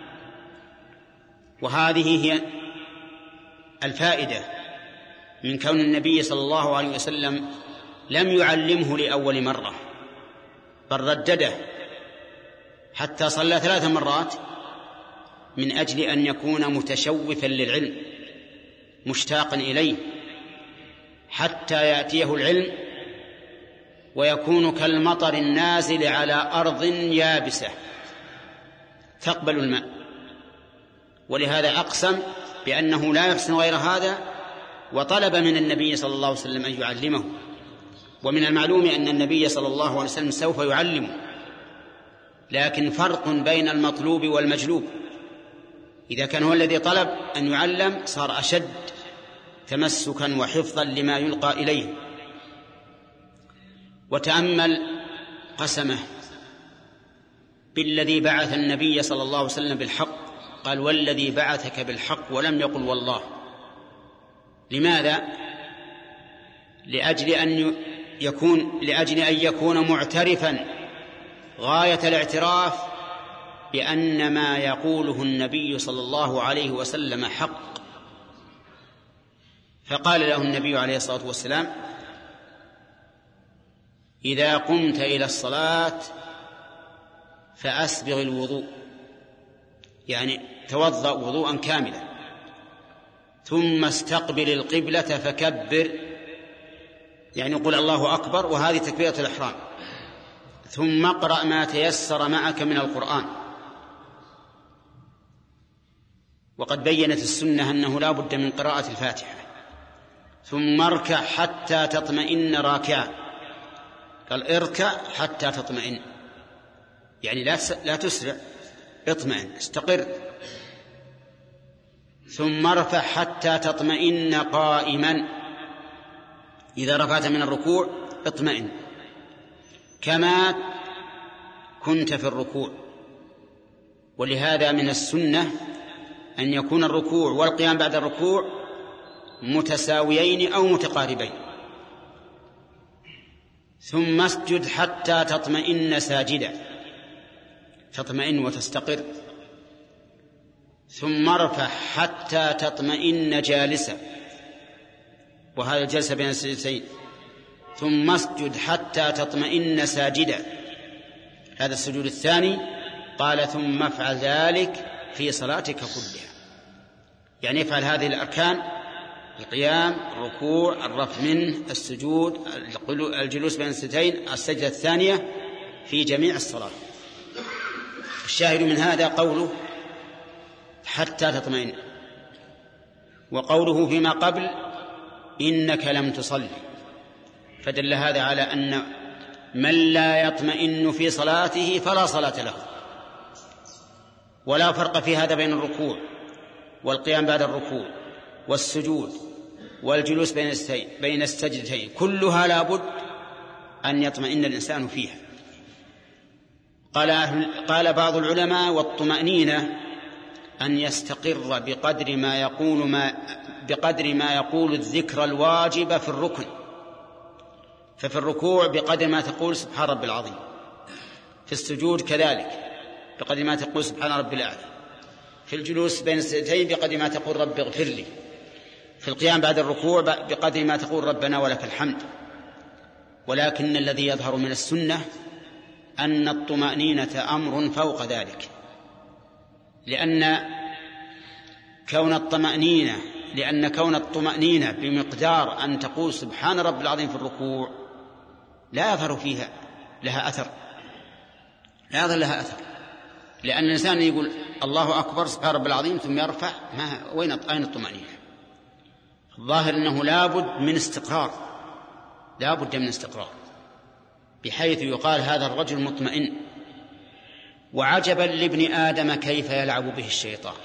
وهذه هي الفائدة من كون النبي صلى الله عليه وسلم لم يعلمه لأول مرة، بل ردده حتى صلى 3 مرات من أجل أن يكون متشوفا للعلم مشتاقا إليه حتى يأتيه العلم ويكون كالمطر النازل على أرض يابسة تقبل الماء. ولهذا أقسم بأنه لا يحسن غير هذا، وطلب من النبي صلى الله عليه وسلم أن يعلمه. ومن المعلوم أن النبي صلى الله عليه وسلم سوف يعلمه، لكن فرق بين المطلوب والمجلوب. إذا كان هو الذي طلب أن يعلم صار أشد تمسكا وحفظا لما يلقى إليه. وتأمل قسمه بالذي بعث النبي صلى الله عليه وسلم بالحق، قال والذي بعثك بالحق ولم يقل والله. لماذا؟ لأجل أن يكون معترفا غاية الاعتراف بأن ما يقوله النبي صلى الله عليه وسلم حق. فقال له النبي عليه الصلاة والسلام إذا قمت إلى الصلاة فأسبغ الوضوء، يعني توضأ وضوءا كاملا، ثم استقبل القبلة فكبر، يعني قل الله أكبر، وهذه تكبيرة الإحرام، ثم اقرأ ما تيسر معك من القرآن. وقد بينت السنة أنه لا بد من قراءة الفاتحة. ثم اركع حتى تطمئن راكعا، قال اركع حتى تطمئن، يعني لا تسرع، اطمئن، استقر. ثم ارفع حتى تطمئن قائما، إذا رفعت من الركوع اطمئن كما كنت في الركوع. ولهذا من السنة أن يكون الركوع والقيام بعد الركوع متساويين أو متقاربين. ثم اسجد حتى تطمئن ساجدا، تطمئن وتستقر. ثم ارفع حتى تطمئن جالسا، وهذا الجلسة بين السجدتين. ثم اسجد حتى تطمئن ساجدا، هذا السجود الثاني. قال ثم افعل ذلك في صلاتك كلها، يعني افعل هذه الأركان: القيام، الركوع، الرفع منه، السجود، الجلوس بين السجدتين، السجدة الثانية، في جميع الصلاة. الشاهد من هذا قوله حتى تطمئن، وقوله فيما قبل إنك لم تصلي، فدل هذا على أن من لا يطمئن في صلاته فلا صلاة له. ولا فرق في هذا بين الركوع والقيام بعد الركوع والسجود والجلوس بين السجدتين، كلها لا بد أن يطمئن الإنسان فيها. قال بعض العلماء: والطمأنينة أن يستقر بقدر ما يقول الذكر الواجب في الركن. ففي الركوع بقدر ما تقول سبحان رب العظيم، في السجود كذلك بقدر ما تقول سبحان رب الأعلى، في الجلوس بين السجدتين بقدر ما تقول رب اغفر لي، في القيام بعد الركوع بقدر ما تقول ربنا ولك الحمد. ولكن الذي يظهر من السنة أن الطمأنينة أمر فوق ذلك، لأن كون الطمأنينة بمقدار أن تقول سبحان رب العظيم في الركوع لا يظهر فيها لها أثر، لأن الإنسان يقول الله أكبر سبحان رب العظيم ثم يرفع، أين الطمأنينة؟ الظاهر أنه لا بد من استقرار، بحيث يقال هذا الرجل مطمئن. وعجبا لابن آدم كيف يلعب به الشيطان،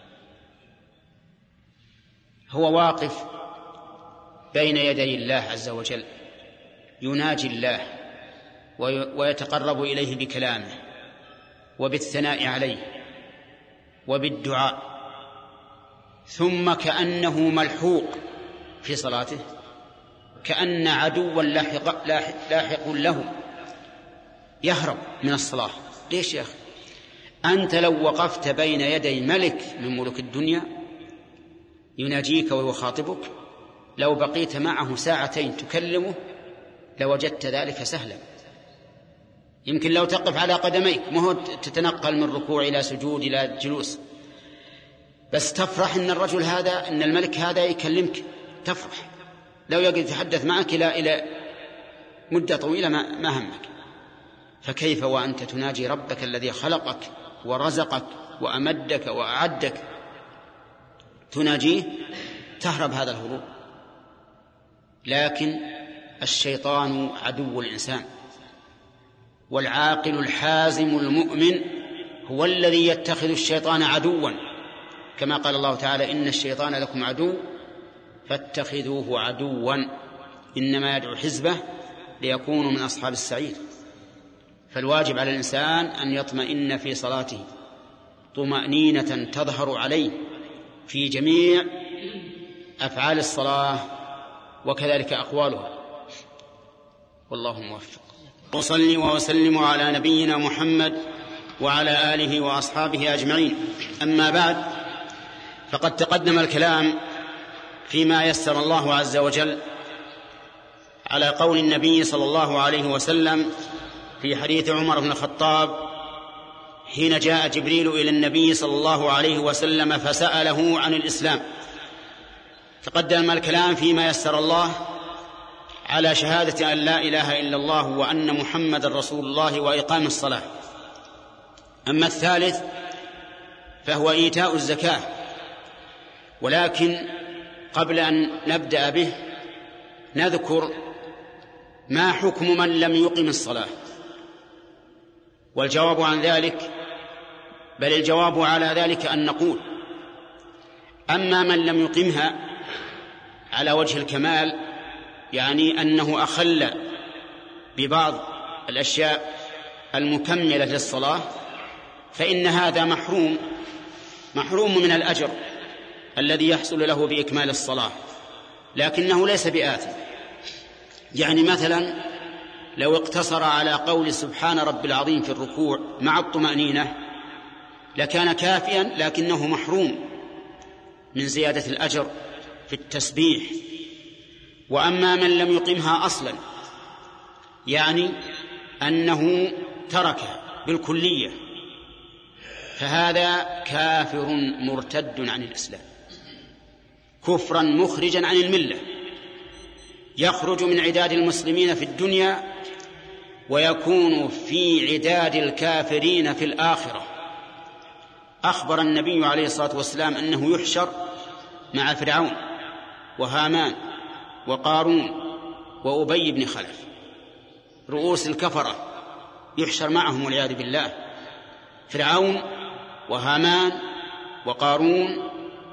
هو واقف بين يدي الله عز وجل يناجي الله ويتقرب إليه بكلامه وبالثناء عليه وبالدعاء، ثم كأنه ملحوق في صلاته، كأن عدوا لاحق له يهرب من الصلاة. ليش يا أخي؟ أنت لو وقفت بين يدي ملك من ملوك الدنيا يناجيك ويخاطبك، لو بقيت معه ساعتين تكلمه لوجدت ذلك سهلا. يمكن لو تقف على قدميك، ما هو تتنقل من ركوع إلى سجود إلى جلوس، بس تفرح إن الرجل هذا، إن الملك هذا يكلمك، تفرح. لو يقعد يتحدث معك إلى مدة طويلة ما همك، فكيف وأنت تناجي ربك الذي خلقك ورزقك وأمدك وأعدك، تناجيه تهرب هذا الهروب. لكن الشيطان عدو الإنسان، والعاقل الحازم المؤمن هو الذي يتخذ الشيطان عدوا، كما قال الله تعالى: إن الشيطان لكم عدو فاتخذوه عدوا إنما يدعو حزبه ليكونوا من أصحاب السعير. فالواجب على الإنسان أن يطمئن في صلاته طمأنينة تظهر عليه في جميع أفعال الصلاة وكذلك أقوالها، والله موفق. وصلي وسلم على نبينا محمد وعلى آله وأصحابه أجمعين. أما بعد، فقد تقدم الكلام فيما يسر الله عز وجل على قول النبي صلى الله عليه وسلم في حديث عمر بن الخطاب حين جاء جبريل إلى النبي صلى الله عليه وسلم فسأله عن الإسلام. تقدم الكلام فيما يسر الله على شهادة أن لا إله إلا الله وأن محمد رسول الله وإقام الصلاة. أما الثالث فهو إيتاء الزكاة. ولكن قبل أن نبدأ به نذكر ما حكم من لم يقم الصلاة. والجواب عن ذلك بل الجواب على ذلك أن نقول أما من لم يقمها على وجه الكمال، يعني أنه أخل ببعض الأشياء المكملة للصلاة، فإن هذا محروم من الأجر الذي يحصل له بإكمال الصلاة، لكنه ليس بآثم. يعني مثلا لو اقتصر على قول سبحان رب العظيم في الركوع مع الطمأنينة لكان كافيا، لكنه محروم من زيادة الأجر في التسبيح. وأما من لم يقمها أصلا، يعني أنه تركها بالكلية، فهذا كافر مرتد عن الإسلام كفرا مخرجا عن الملة، يخرج من عداد المسلمين في الدنيا ويكون في عداد الكافرين في الآخرة. أخبر النبي عليه الصلاة والسلام أنه يحشر مع فرعون وهامان وقارون وأبي بن خلف، رؤوس الكفرة يحشر معهم والعياذ بالله، فرعون وهامان وقارون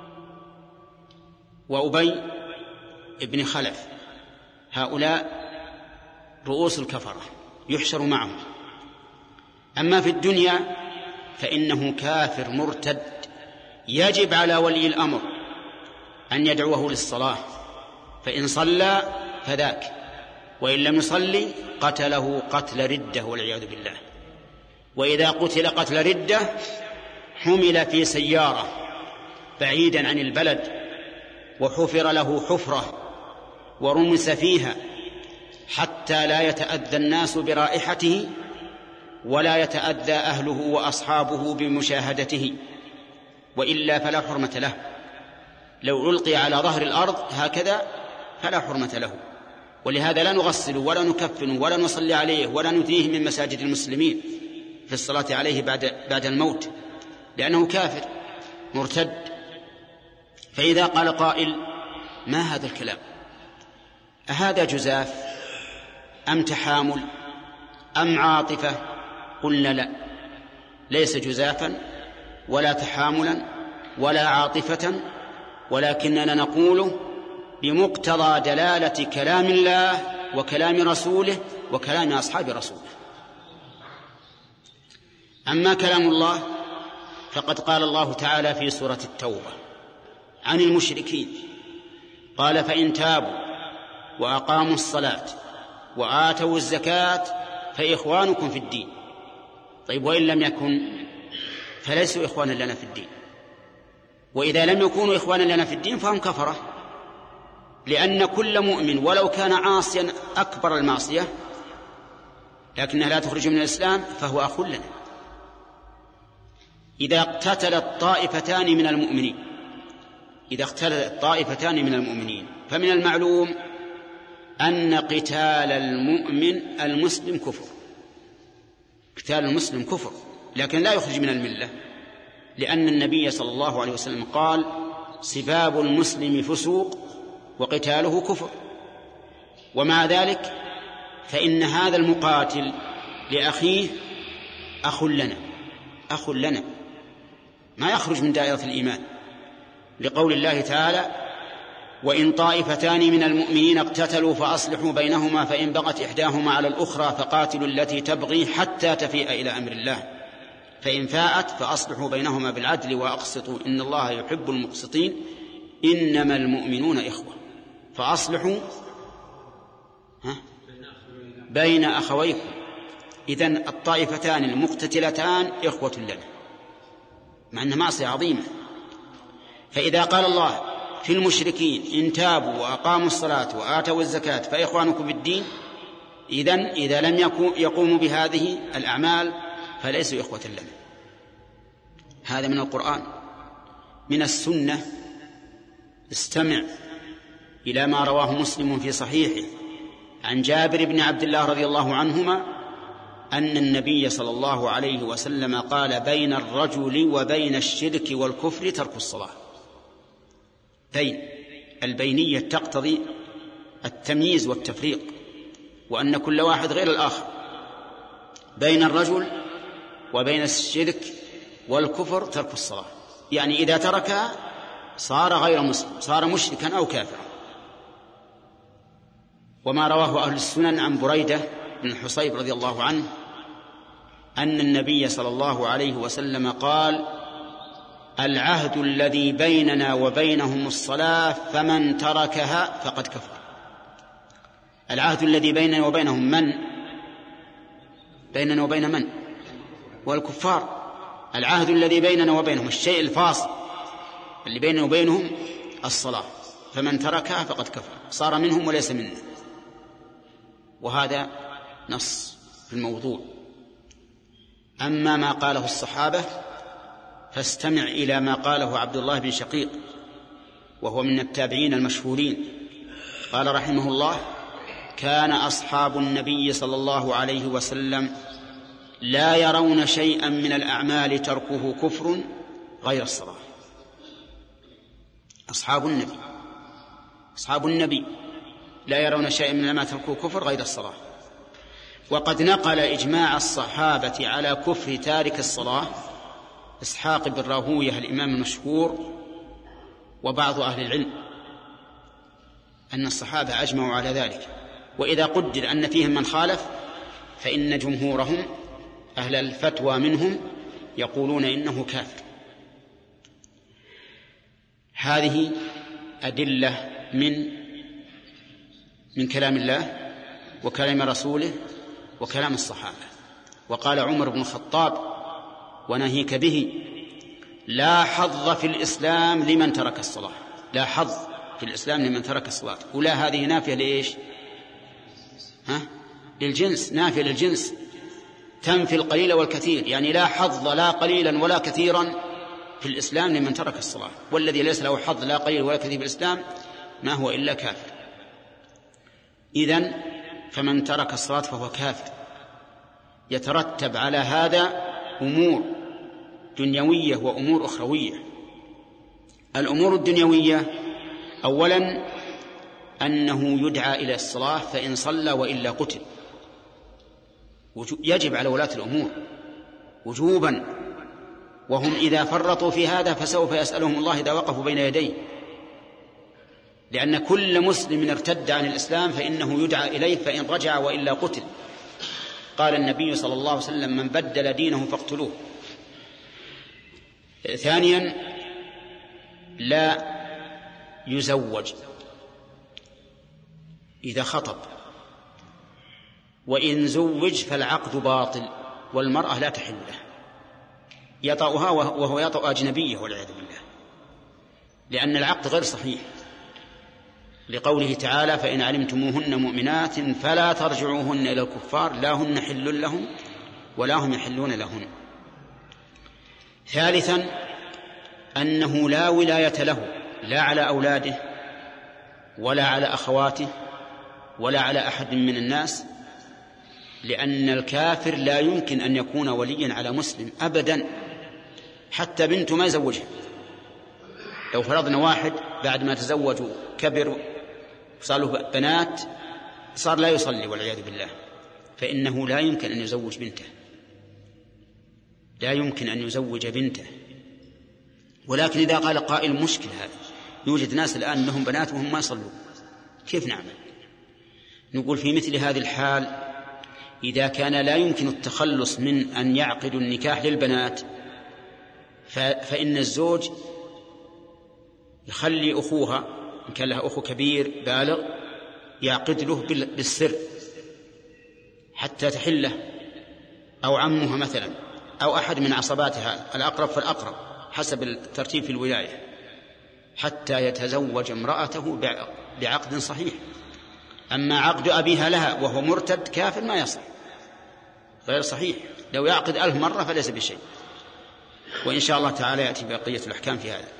وأبي بن خلف، هؤلاء رؤوس الكفرة يحشر معهم. أما في الدنيا فإنه كافر مرتد، يجب على ولي الأمر أن يدعوه للصلاة، فإن صلى فذاك، وإن لم يصلي قتله قتل ردة والعياذ بالله. وإذا قتل قتل ردة حمل في سيارة بعيدا عن البلد وحفر له حفرة ورمس فيها حتى لا يتأذى الناس برائحته ولا يتأذى أهله وأصحابه بمشاهدته، وإلا فلا حرمة له. لو ألقي على ظهر الأرض هكذا فلا حرمة له. ولهذا لا نغسله ولا نكفنه ولا نصلي عليه ولا ندريه من مساجد المسلمين في الصلاة عليه بعد الموت، لأنه كافر مرتد. فإذا قال قائل ما هذا الكلام؟ أهذا جزاف أم تحامل أم عاطفة؟ قلنا لا، ليس جزافا ولا تحاملا ولا عاطفة، ولكننا نقول بمقتضى دلالة كلام الله وكلام رسوله وكلام أصحاب رسوله. أما كلام الله فقد قال الله تعالى في سورة التوبة عن المشركين، قال فإن تابوا وأقاموا الصلاة وآتوا الزكاة فإخوانكم في الدين. طيب وإن لم يكن فليسوا إخوانا لنا في الدين، وإذا لم يكونوا إخوانا لنا في الدين فهم كفرة، لأن كل مؤمن ولو كان عاصيا أكبر المعصية لكنها لا تخرج من الإسلام فهو أخ لنا. إذا اقتتلت طائفتان من المؤمنين فمن المعلوم أن قتال المؤمن المسلم كفر. قتال المسلم كفر، لكن لا يخرج من الملة، لأن النبي صلى الله عليه وسلم قال سباب المسلم فسوق وقتاله كفر. ومع ذلك فإن هذا المقاتل لأخيه أخ لنا ما يخرج من دائرة الإيمان، لقول الله تعالى وإن طائفتان من المؤمنين اقتتلوا فأصلحوا بينهما فإن بغت إحداهما على الأخرى فقاتلوا التي تبغي حتى تفيء إلى أمر الله فإن فاءت فأصلحوا بينهما بالعدل وأقسطوا إن الله يحب المقسطين إنما المؤمنون إخوة فأصلحوا بين أخويكم. إذن الطائفتان المقتتلتان إخوة لنا، مع أنها معصية عظيمة. فإذا قال الله في المشركين إن تابوا وأقاموا الصلاة وآتوا الزكاة فإخوانكم بالدين، إذن إذا لم يقوموا بهذه الأعمال فليسوا إخوة لنا. هذا من القرآن. من السنة استمع إلى ما رواه مسلم في صحيحه عن جابر بن عبد الله رضي الله عنهما أن النبي صلى الله عليه وسلم قال: بين الرجل وبين الشرك والكفر ترك الصلاة. البينية تقتضي التمييز والتفريق، وأن كل واحد غير الآخر. بين الرجل وبين الشرك والكفر ترك الصلاة، يعني إذا تركها صار غير مسلم، صار مشركا أو كافرا. وما رواه أهل السنن عن بريدة بن الحصيب رضي الله عنه أن النبي صلى الله عليه وسلم قال: العهد الذي بيننا وبينهم الصلاة، فمن تركها فقد كفر. العهد الذي بيننا وبينهم من؟ بيننا وبين من؟ والكفار. العهد الذي بيننا وبينهم، الشيء الفاصل اللي بيننا وبينهم الصلاة، فمن تركها فقد كفر، صار منهم وليس منا. وهذا نص في الموضوع. أما ما قاله الصحابة فاستمع إلى ما قاله عبد الله بن شقيق، وهو من التابعين المشهورين. قال رحمه الله: كان أصحاب النبي صلى الله عليه وسلم لا يرون شيئا من الأعمال تركه كفر غير الصلاة. أصحاب النبي لا يرون شيئا من الأعمال تركه كفر غير الصلاة. وقد نقل إجماع الصحابة على كفر تارك الصلاة إسحاق بن راهويه الإمام المشهور وبعض أهل العلم، أن الصحابة أجمعوا على ذلك. وإذا قدر أن فيهم من خالف فإن جمهورهم أهل الفتوى منهم يقولون إنه كافر. هذه أدلة من كلام الله وكلام رسوله وكلام الصحابة. وقال عمر بن الخطاب: وناهيك به: لا حظ في الإسلام لمن ترك الصلاة. لا حظ في الإسلام لمن ترك الصلاة. ولا هذه نافية لإيش؟ للجنس، نافية للجنس، تنفي القليل والكثير. يعني لا حظ لا قليلا ولا كثيرا في الإسلام لمن ترك الصلاة. والذي ليس له حظ لا قليل ولا كثير في الإسلام ما هو إلا كافر. إذن فمن ترك الصلاة فهو كافر. يترتب على هذا أمور دنيوية وأمور أخروية. الأمور الدنيوية: أولا أنه يدعى إلى الصلاة، فإن صلى وإلا قتل. يجب على ولاة الأمور وجوبا، وهم إذا فرطوا في هذا فسوف يسألهم الله إذا وقفوا بين يديه، لأن كل مسلم ارتد عن الإسلام فإنه يدعى إليه، فإن رجع وإلا قتل. قال النبي صلى الله عليه وسلم: من بدل دينه فاقتلوه. ثانيا لا يزوج إذا خطب، وإن زوج فالعقد باطل، والمرأة لا تحل له، يطأها وهو يطأ أجنبية والعياذ بالله، لأن العقد غير صحيح، لقوله تعالى: فإن علمتموهن مؤمنات فلا ترجعوهن إلى الكفار لا هن حل لهم ولا هم يحلون لهن. ثالثا أنه لا ولاية له، لا على أولاده ولا على أخواته ولا على أحد من الناس، لأن الكافر لا يمكن أن يكون وليا على مسلم أبدا، حتى بنته ما يزوجها. لو فرضنا واحد بعد ما تزوج كبر وصار له بنات صار لا يصلي والعياذ بالله، فإنه لا يمكن أن يزوج بنته، لا يمكن أن يزوج بنته. ولكن إذا قال قائل: مشكلة هذا، يوجد ناس الآن لهم بنات وهم ما يصلون، كيف نعمل؟ نقول: في مثل هذه الحال إذا كان لا يمكن التخلص من أن يعقدوا النكاح للبنات، فإن الزوج يخلي أخوها إن كان لها أخو كبير بالغ يعقد له بالسر حتى تحله، أو عمها مثلا، أو أحد من عصباتها، الأقرب فالأقرب حسب الترتيب في الولاية، حتى يتزوج امرأته بعقد صحيح. أما عقد أبيها لها وهو مرتد كافر ما يصح، غير صحيح، لو يعقد 1000 مرة فليس بشيء. وإن شاء الله تعالى يأتي بقية الأحكام في هذا.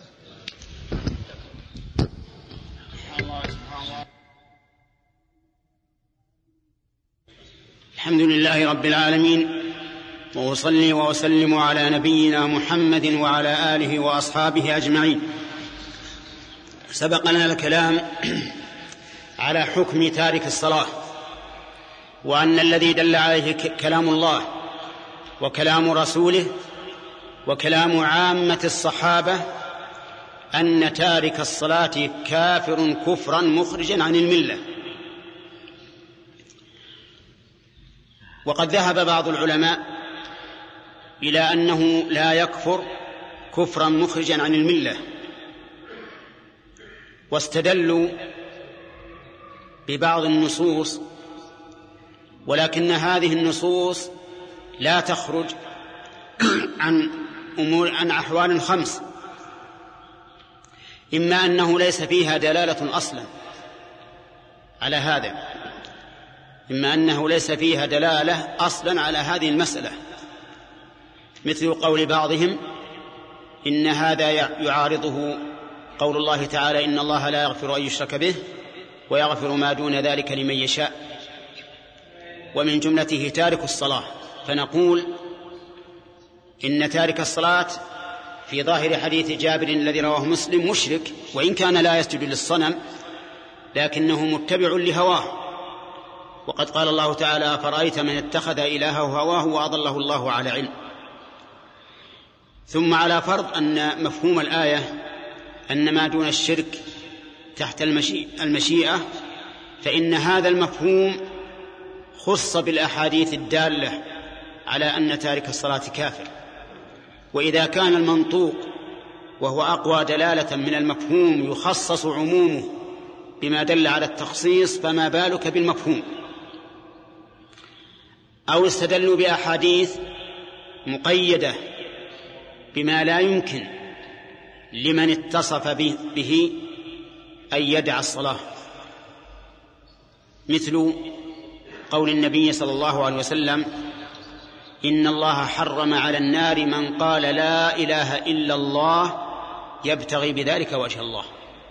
الحمد لله رب العالمين، وأصلي وأسلم على نبينا محمد وعلى آله وأصحابه أجمعين. سبقنا الكلام على حكم تارك الصلاة، وأن الذي دل عليه كلام الله وكلام رسوله وكلام عامة الصحابة أن تارك الصلاة كافر كفرا مخرجا عن الملة. وقد ذهب بعض العلماء إلى أنه لا يكفر كفرا مخرجا عن الملة، واستدلوا ببعض النصوص، ولكن هذه النصوص لا تخرج عن أحوال 5: إما أنه ليس فيها دلالة أصلا على هذا، إما أنه ليس فيها دلالة أصلا على هذه المسألة، مثل قول بعضهم إن هذا يعارضه قول الله تعالى إن الله لا يغفر أن يشرك به ويغفر ما دون ذلك لمن يشاء، ومن جملته تارك الصلاة. فنقول إن تارك الصلاة في ظاهر حديث جابر الذي رواه مسلم مشرك، وإن كان لا يسجد للصنم لكنه متبع لهواه. وقد قال الله تعالى فرأيت من اتخذ إلهه هواه وأضله الله على علم. ثم على فرض أن مفهوم الآية أن ما دون الشرك تحت المشيئة، فإن هذا المفهوم خص بالأحاديث الدالة على أن تارك الصلاة كافر. وإذا كان المنطوق وهو أقوى دلالة من المفهوم يخصص عمومه بما دل على التخصيص، فما بالك بالمفهوم؟ أو استدلوا بأحاديث مقيدة بما لا يمكن لمن اتصف به أن يدع الصلاة، مثل قول النبي صلى الله عليه وسلم إن الله حرم على النار من قال لا إله إلا الله يبتغي بذلك وجه الله.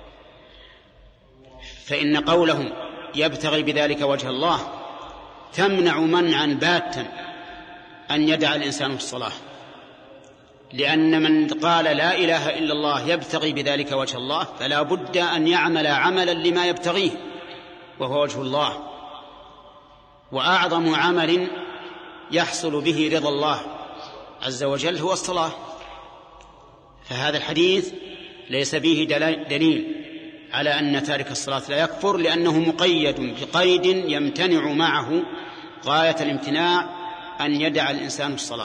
فإن قولهم يبتغي بذلك وجه الله تمنع منعا باتا أن يدع الإنسان الصلاة، لأن من قال لا إله إلا الله يبتغي بذلك وجه الله فلا بد أن يعمل عملا لما يبتغيه وهو وجه الله، وأعظم عمل يحصل به رضا الله عز وجل هو الصلاة. فهذا الحديث ليس به دليل على أن تارك الصلاة لا يكفر، لأنه مقيد بقيد يمتنع معه غاية الامتناع أن يدع الإنسان الصلاة،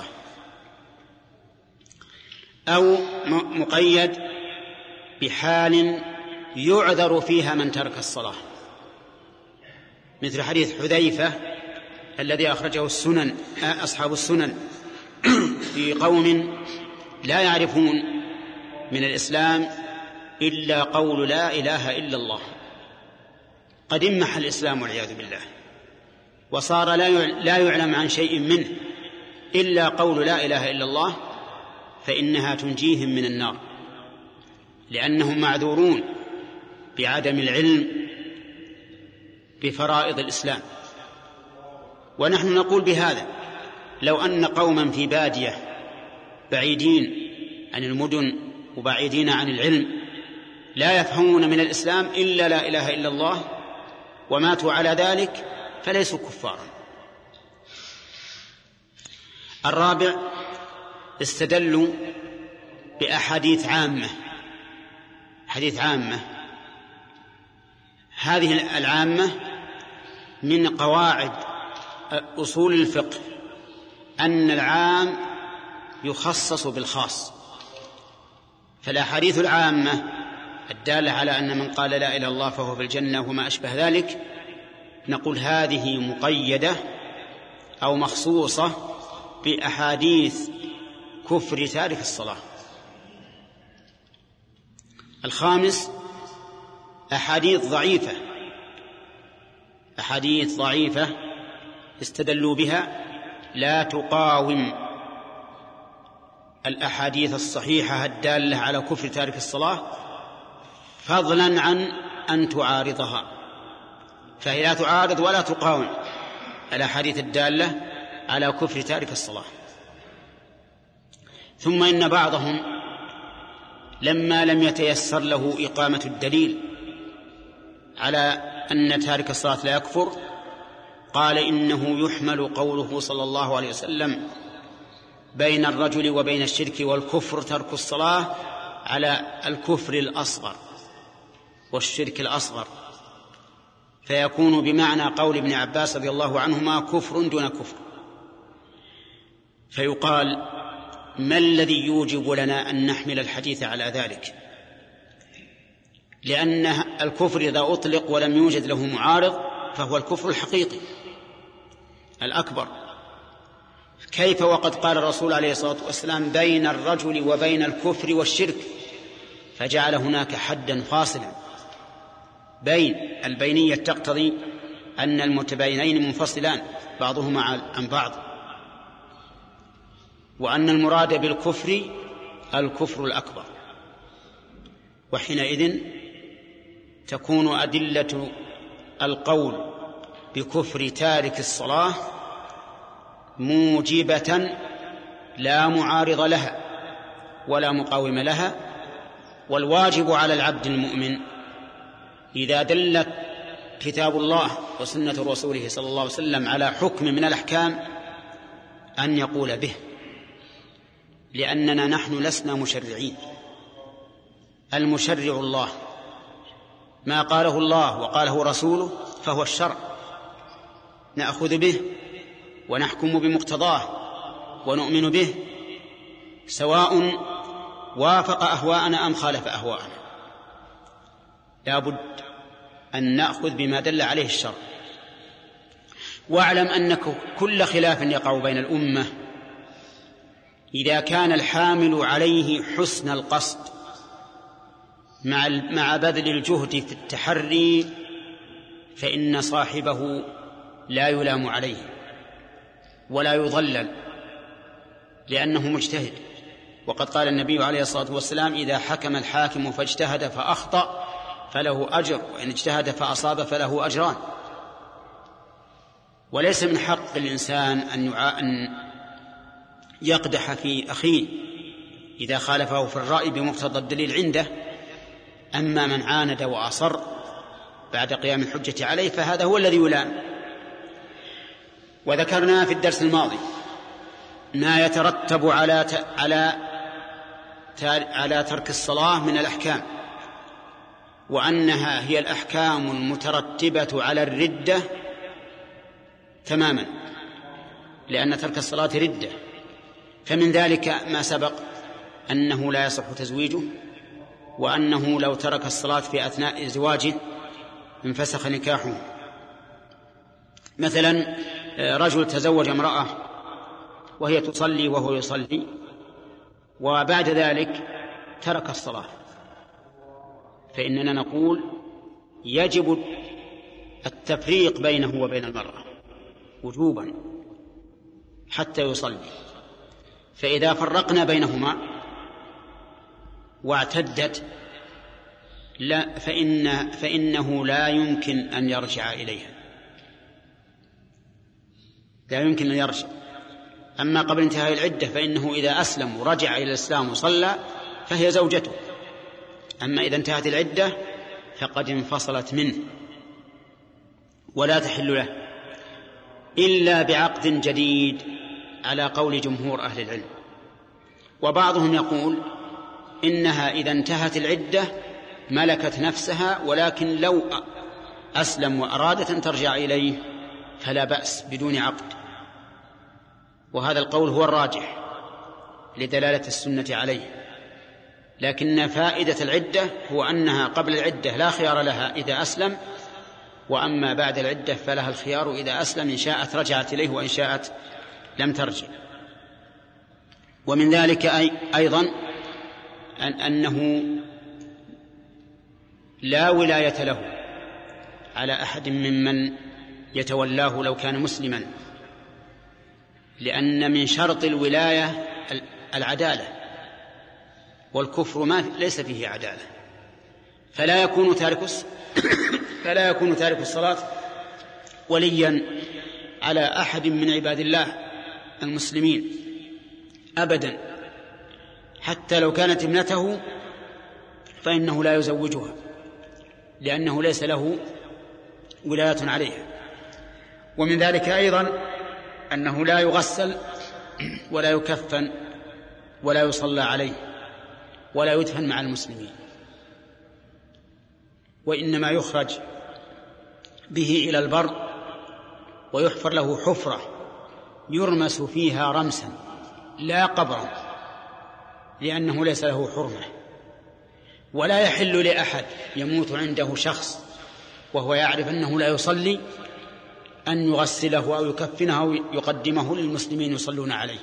أو مقيد بحال يعذر فيها من ترك الصلاة، مثل حديث حذيفة الذي أخرجه أصحاب السنن في قوم لا يعرفون من الإسلام إلا قول لا إله إلا الله، قد امح الإسلام والعياذ بالله، وصار لا يعلم عن شيء منه إلا قول لا إله إلا الله، فإنها تنجيهم من النار، لأنهم معذورون بعدم العلم بفرائض الإسلام. ونحن نقول بهذا لو أن قوما في بادية بعيدين عن المدن وبعيدين عن العلم لا يفهمون من الإسلام إلا لا إله إلا الله وماتوا على ذلك فليسوا كفارا. الرابع استدلوا بأحاديث عامة، حديث عامة. هذه العامة من قواعد أصول الفقه أن العام يخصص بالخاص، فالأحاديث العامة الدالة على أن من قال لا إله إلا الله فهو في الجنة وما أشبه ذلك نقول هذه مقيدة أو مخصوصة بأحاديث كفر تارك الصلاة. الخامس أحاديث ضعيفة استدلوا بها لا تقاوم الأحاديث الصحيحة الدالة على كفر تارك الصلاة، فضلا عن أن تعارضها، فهي لا تعارض ولا تقاوم الأحاديث الدالة على كفر تارك الصلاة. ثم إن بعضهم لما لم يتيسر له إقامة الدليل على أن تارك الصلاة لا يكفر، قال إنه يحمل قوله صلى الله عليه وسلم بين الرجل وبين الشرك والكفر ترك الصلاة على الكفر الأصغر والشرك الأصغر، فيكون بمعنى قول ابن عباس رضي الله عنهما كفر دون كفر. فيقال ما الذي يوجب لنا أن نحمل الحديث على ذلك؟ لأن الكفر إذا أطلق ولم يوجد له معارض فهو الكفر الحقيقي الأكبر. كيف وقد قال الرسول عليه الصلاة والسلام بين الرجل وبين الكفر والشرك، فجعل هناك حدا فاصلا. بين البينية تقتضي أن المتباينين منفصلان بعضهما عن بعض، وأن المراد بالكفر الكفر الأكبر. وحينئذ تكون أدلة القول بكفر تارك الصلاة موجبة لا معارض لها ولا مقاوم لها. والواجب على العبد المؤمن إذا دل كتاب الله وسنة رسوله صلى الله عليه وسلم على حكم من الأحكام أن يقول به، لأننا نحن لسنا مشرعين، المشرع الله، ما قاله الله وقاله رسوله فهو الشرع، نأخذ به ونحكم بمقتضاه ونؤمن به سواء وافق أهواءنا أم خالف أهواءنا. لا بد أن نأخذ بما دل عليه الشرع. واعلم أن كل خلاف يقع بين الأمة إذا كان الحامل عليه حسن القصد مع بذل الجهد في التحري فإن صاحبه لا يلام عليه ولا يضلل، لأنه مجتهد. وقد قال النبي عليه الصلاة والسلام إذا حكم الحاكم فاجتهد فأخطأ فله أجر، وإن اجتهد فأصاب فله أجران. وليس من حق الإنسان أن يقدح في أخيه إذا خالفه في الرأي بمقتضى الدليل عنده. أما من عاند وأصر بعد قيام الحجة عليه فهذا هو الذي يلام. وذكرنا في الدرس الماضي ما يترتب على ترك الصلاة من الأحكام، وأنها هي الأحكام المترتبة على الردة تماما، لأن ترك الصلاة ردة. فمن ذلك ما سبق أنه لا يصح تزويجه، وأنه لو ترك الصلاة في أثناء زواجه انفسخ نكاحه. مثلا رجل تزوج امرأة وهي تصلي وهو يصلي، وبعد ذلك ترك الصلاة، فإننا نقول يجب التفريق بينه وبين المرأة وجوبا حتى يصلي. فإذا فرقنا بينهما واعتدت فإنه لا يمكن أن يرجع إليها، لا يمكن أن يرجع. أما قبل انتهاء العدة فإنه إذا أسلم ورجع إلى الإسلام وصلى فهي زوجته. أما إذا انتهت العدة فقد انفصلت منه ولا تحل له إلا بعقد جديد على قول جمهور أهل العلم. وبعضهم يقول إنها إذا انتهت العدة ملكت نفسها، ولكن لو أسلم وأرادت أن ترجع إليه فلا بأس بدون عقد. وهذا القول هو الراجح لدلالة السنة عليه. لكن فائدة العدة هو أنها قبل العدة لا خيار لها إذا أسلم، وأما بعد العدة فلها الخيار إذا أسلم، إن شاءت رجعت إليه وإن شاءت لم ترجع. ومن ذلك أيضا أنه لا ولاية له على أحد ممن يتولاه لو كان مسلما، لأن من شرط الولاية العدالة، والكفر ليس فيه عدالة، فلا يكون تارك الصلاة وليا على أحد من عباد الله المسلمين أبدا، حتى لو كانت ابنته فإنه لا يزوجها، لأنه ليس له ولاية عليها. ومن ذلك أيضا أنه لا يغسل ولا يكفن ولا يصلى عليه ولا يدفن مع المسلمين، وإنما يخرج به إلى البر ويحفر له حفرة يرمس فيها رمسا لا قبرا، لأنه ليس له حرمة. ولا يحل لأحد يموت عنده شخص وهو يعرف أنه لا يصلي أن يغسله أو يكفنه أو يقدمه للمسلمين يصلون عليه،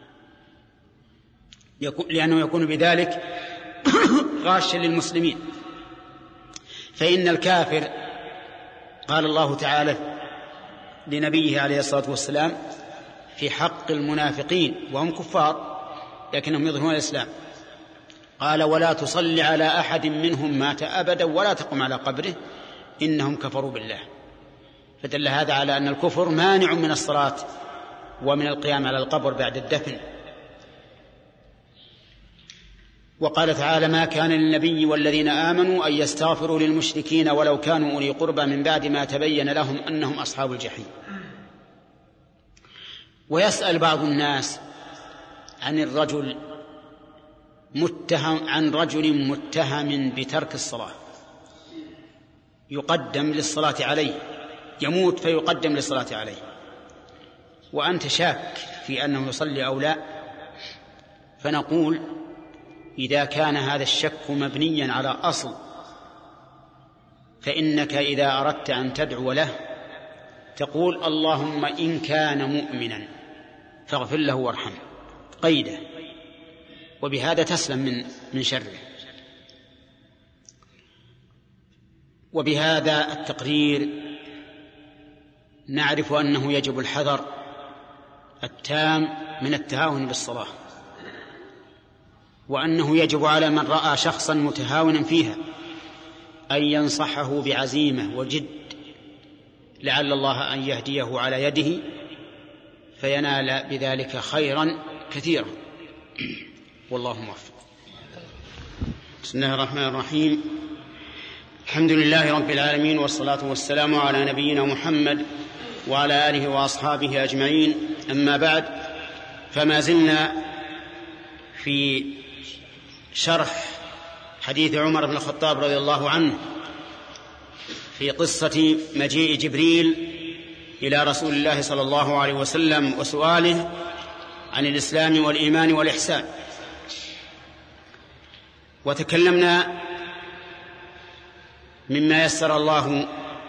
لأنه يكون بذلك غاشا للمسلمين. فإن الكافر قال الله تعالى لنبيه عليه الصلاة والسلام في حق المنافقين وهم كفار لكنهم يظهرون الإسلام، قال ولا تصلي على أحد منهم مات أبدا ولا تقم على قبره إنهم كفروا بالله. فدل هذا على أن الكفر مانع من الصلاة ومن القيام على القبر بعد الدفن. وقال تعالى ما كان للنبي والذين آمنوا أن يستغفروا للمشركين ولو كانوا أولي قربى من بعد ما تبين لهم أنهم أصحاب الجحيم. ويسأل بعض الناس عن رجل متهم بترك الصلاة يقدم للصلاة عليه، يموت فيقدم للصلاة عليه، وأنت شاك في أنه يصلي أو لا. فنقول إذا كان هذا الشك مبنيا على أصل فإنك إذا أردت أن تدعو له تقول اللهم إن كان مؤمنا فاغفر له وارحمه، قيده، وبهذا تسلم من شره. وبهذا التقرير نعرف أنه يجب الحذر التام من التهاون بالصلاة، وأنه يجب على من رأى شخصا متهاونا فيها أن ينصحه بعزيمة وجد، لعل الله أن يهديه على يده فينال بذلك خيرا كثيرا، والله موفق. بسم الله الرحمن الرحيم، الحمد لله رب العالمين، والصلاة والسلام على نبينا محمد وعلى آله وأصحابه أجمعين. أما بعد، فما زلنا في شرح حديث عمر بن الخطاب رضي الله عنه في قصة مجيء جبريل إلى رسول الله صلى الله عليه وسلم وسؤاله عن الإسلام والإيمان والإحسان. وتكلمنا مما يسر الله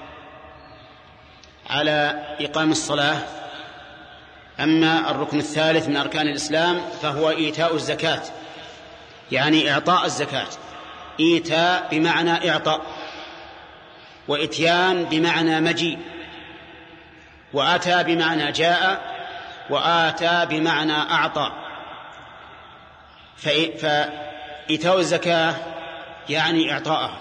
على إقام الصلاة. أما الركن الثالث من أركان الإسلام فهو إيتاء الزكاة، يعني إعطاء الزكاة. إيتاء بمعنى إعطاء، وإتيان بمعنى مجيء، وآتى بمعنى جاء، وآتى بمعنى أعطى. فإيتاء الزكاة يعني إعطاءها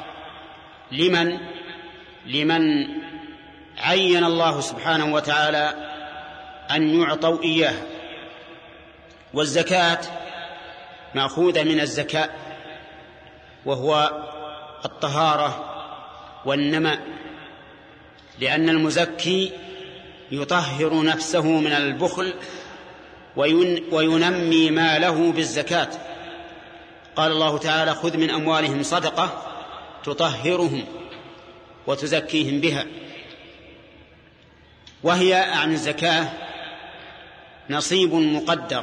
لمن عين الله سبحانه وتعالى أن يعطوا إياها. والزكاة مأخوذة من الزكاء، وهو الطهارة والنماء، لأن المزكي يطهر نفسه من البخل وينمي ماله بالزكاة. قال الله تعالى خذ من أموالهم صدقة تطهرهم وتزكيهم بها. وهي عن الزكاة نصيب مقدر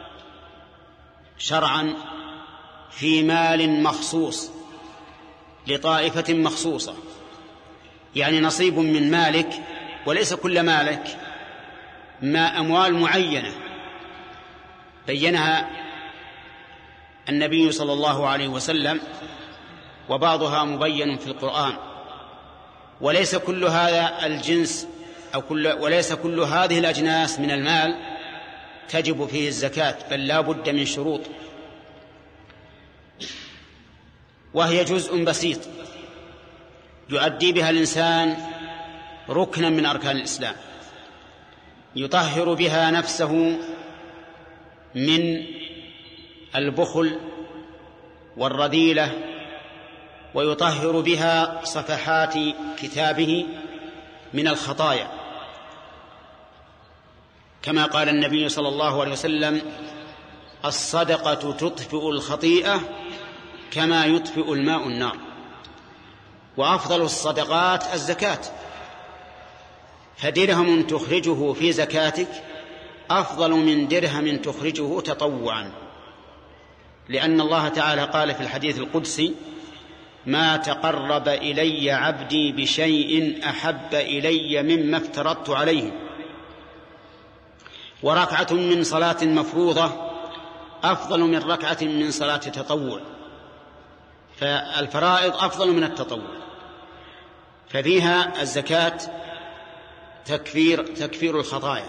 شرعا في مال مخصوص لطائفة مخصوصة، يعني نصيب من مالك، وليس كل مالك، ما أموال معينة بينها النبي صلى الله عليه وسلم، وبعضها مبين في القرآن. وليس كل هذا الجنس وليس كل هذه الأجناس من المال تجب فيه الزكاة، بل لا بد من شروط. وهي جزء بسيط يؤدي بها الإنسان ركنا من أركان الإسلام، يطهر بها نفسه من البخل والرذيلة، ويطهر بها صفحات كتابه من الخطايا، كما قال النبي صلى الله عليه وسلم: الصدقة تطفئ الخطيئة كما يطفئ الماء النار. وأفضل الصدقات الزكاة، فدرهم تخرجه في زكاتك أفضل من درهم تخرجه تطوعا، لأن الله تعالى قال في الحديث القدسي: ما تقرب إلي عبدي بشيء أحب إلي مما افترضت عليه. وركعة من صلاة مفروضة أفضل من ركعة من صلاة تطوع، فالفرائض أفضل من التطوع، ففيها الزكاة تكفير الخطايا،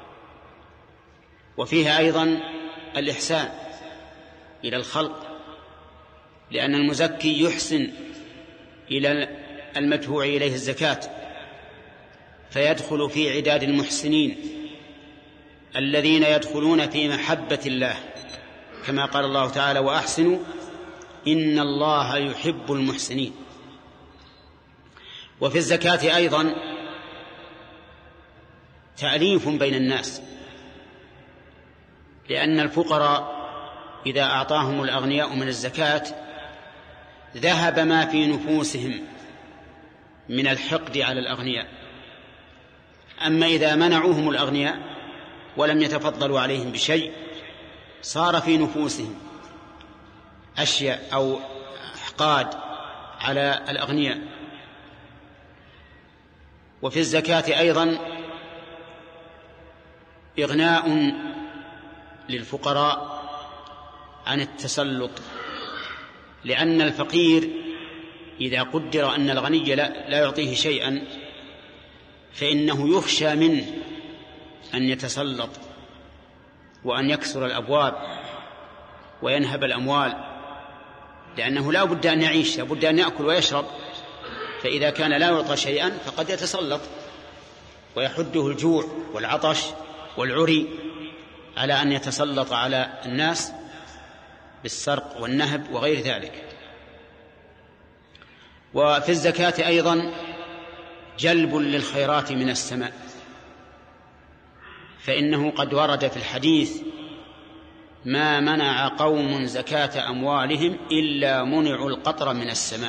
وفيها أيضا الإحسان إلى الخلق، لأن المزكي يحسن إلى المدفوع إليه الزكاة، فيدخل في عداد المحسنين الذين يدخلون في محبة الله، كما قال الله تعالى: وأحسنوا إن الله يحب المحسنين. وفي الزكاة أيضا تأليف بين الناس، لأن الفقراء إذا أعطاهم الأغنياء من الزكاة ذهب ما في نفوسهم من الحقد على الأغنياء. أما إذا منعوهم الأغنياء ولم يتفضلوا عليهم بشيء صار في نفوسهم أشياء أو أحقاد على الأغنياء. وفي الزكاة أيضا إغناء للفقراء عن التسلط، لأن الفقير إذا قدر أن الغني لا يعطيه شيئا فإنه يخشى منه أن يتسلط وأن يكسر الأبواب وينهب الأموال، لأنه لا بد أن يعيش، لا بد أن يأكل ويشرب، فإذا كان لا يعطى شيئا فقد يتسلط ويحده الجوع والعطش والعري على أن يتسلط على الناس بالسرق والنهب وغير ذلك. وفي الزكاة أيضا جلب للخيرات من السماء، فإنه قد ورد في الحديث: ما منع قوم زكاة أموالهم إلا منعوا القطر من السماء.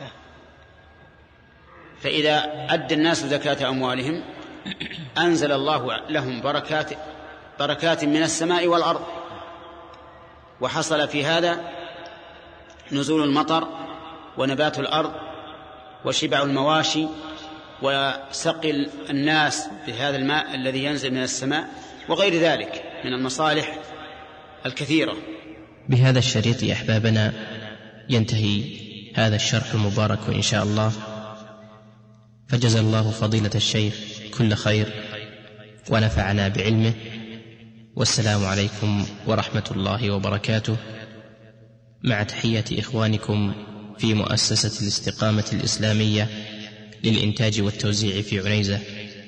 فإذا أدى الناس زكاة أموالهم أنزل الله لهم بركات من السماء والأرض، وحصل في هذا نزول المطر ونبات الأرض وشبع المواشي وسقي الناس بهذا الماء الذي ينزل من السماء وغير ذلك من المصالح الكثيرة. بهذا الشريط يا أحبابنا ينتهي هذا الشرح المبارك إن شاء الله، فجزا الله فضيلة الشيخ كل خير ونفعنا بعلمه، والسلام عليكم ورحمة الله وبركاته، مع تحية إخوانكم في مؤسسة الاستقامة الإسلامية للإنتاج والتوزيع في عنيزة.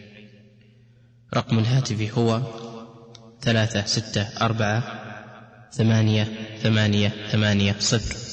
رقم الهاتف هو 364 888 0.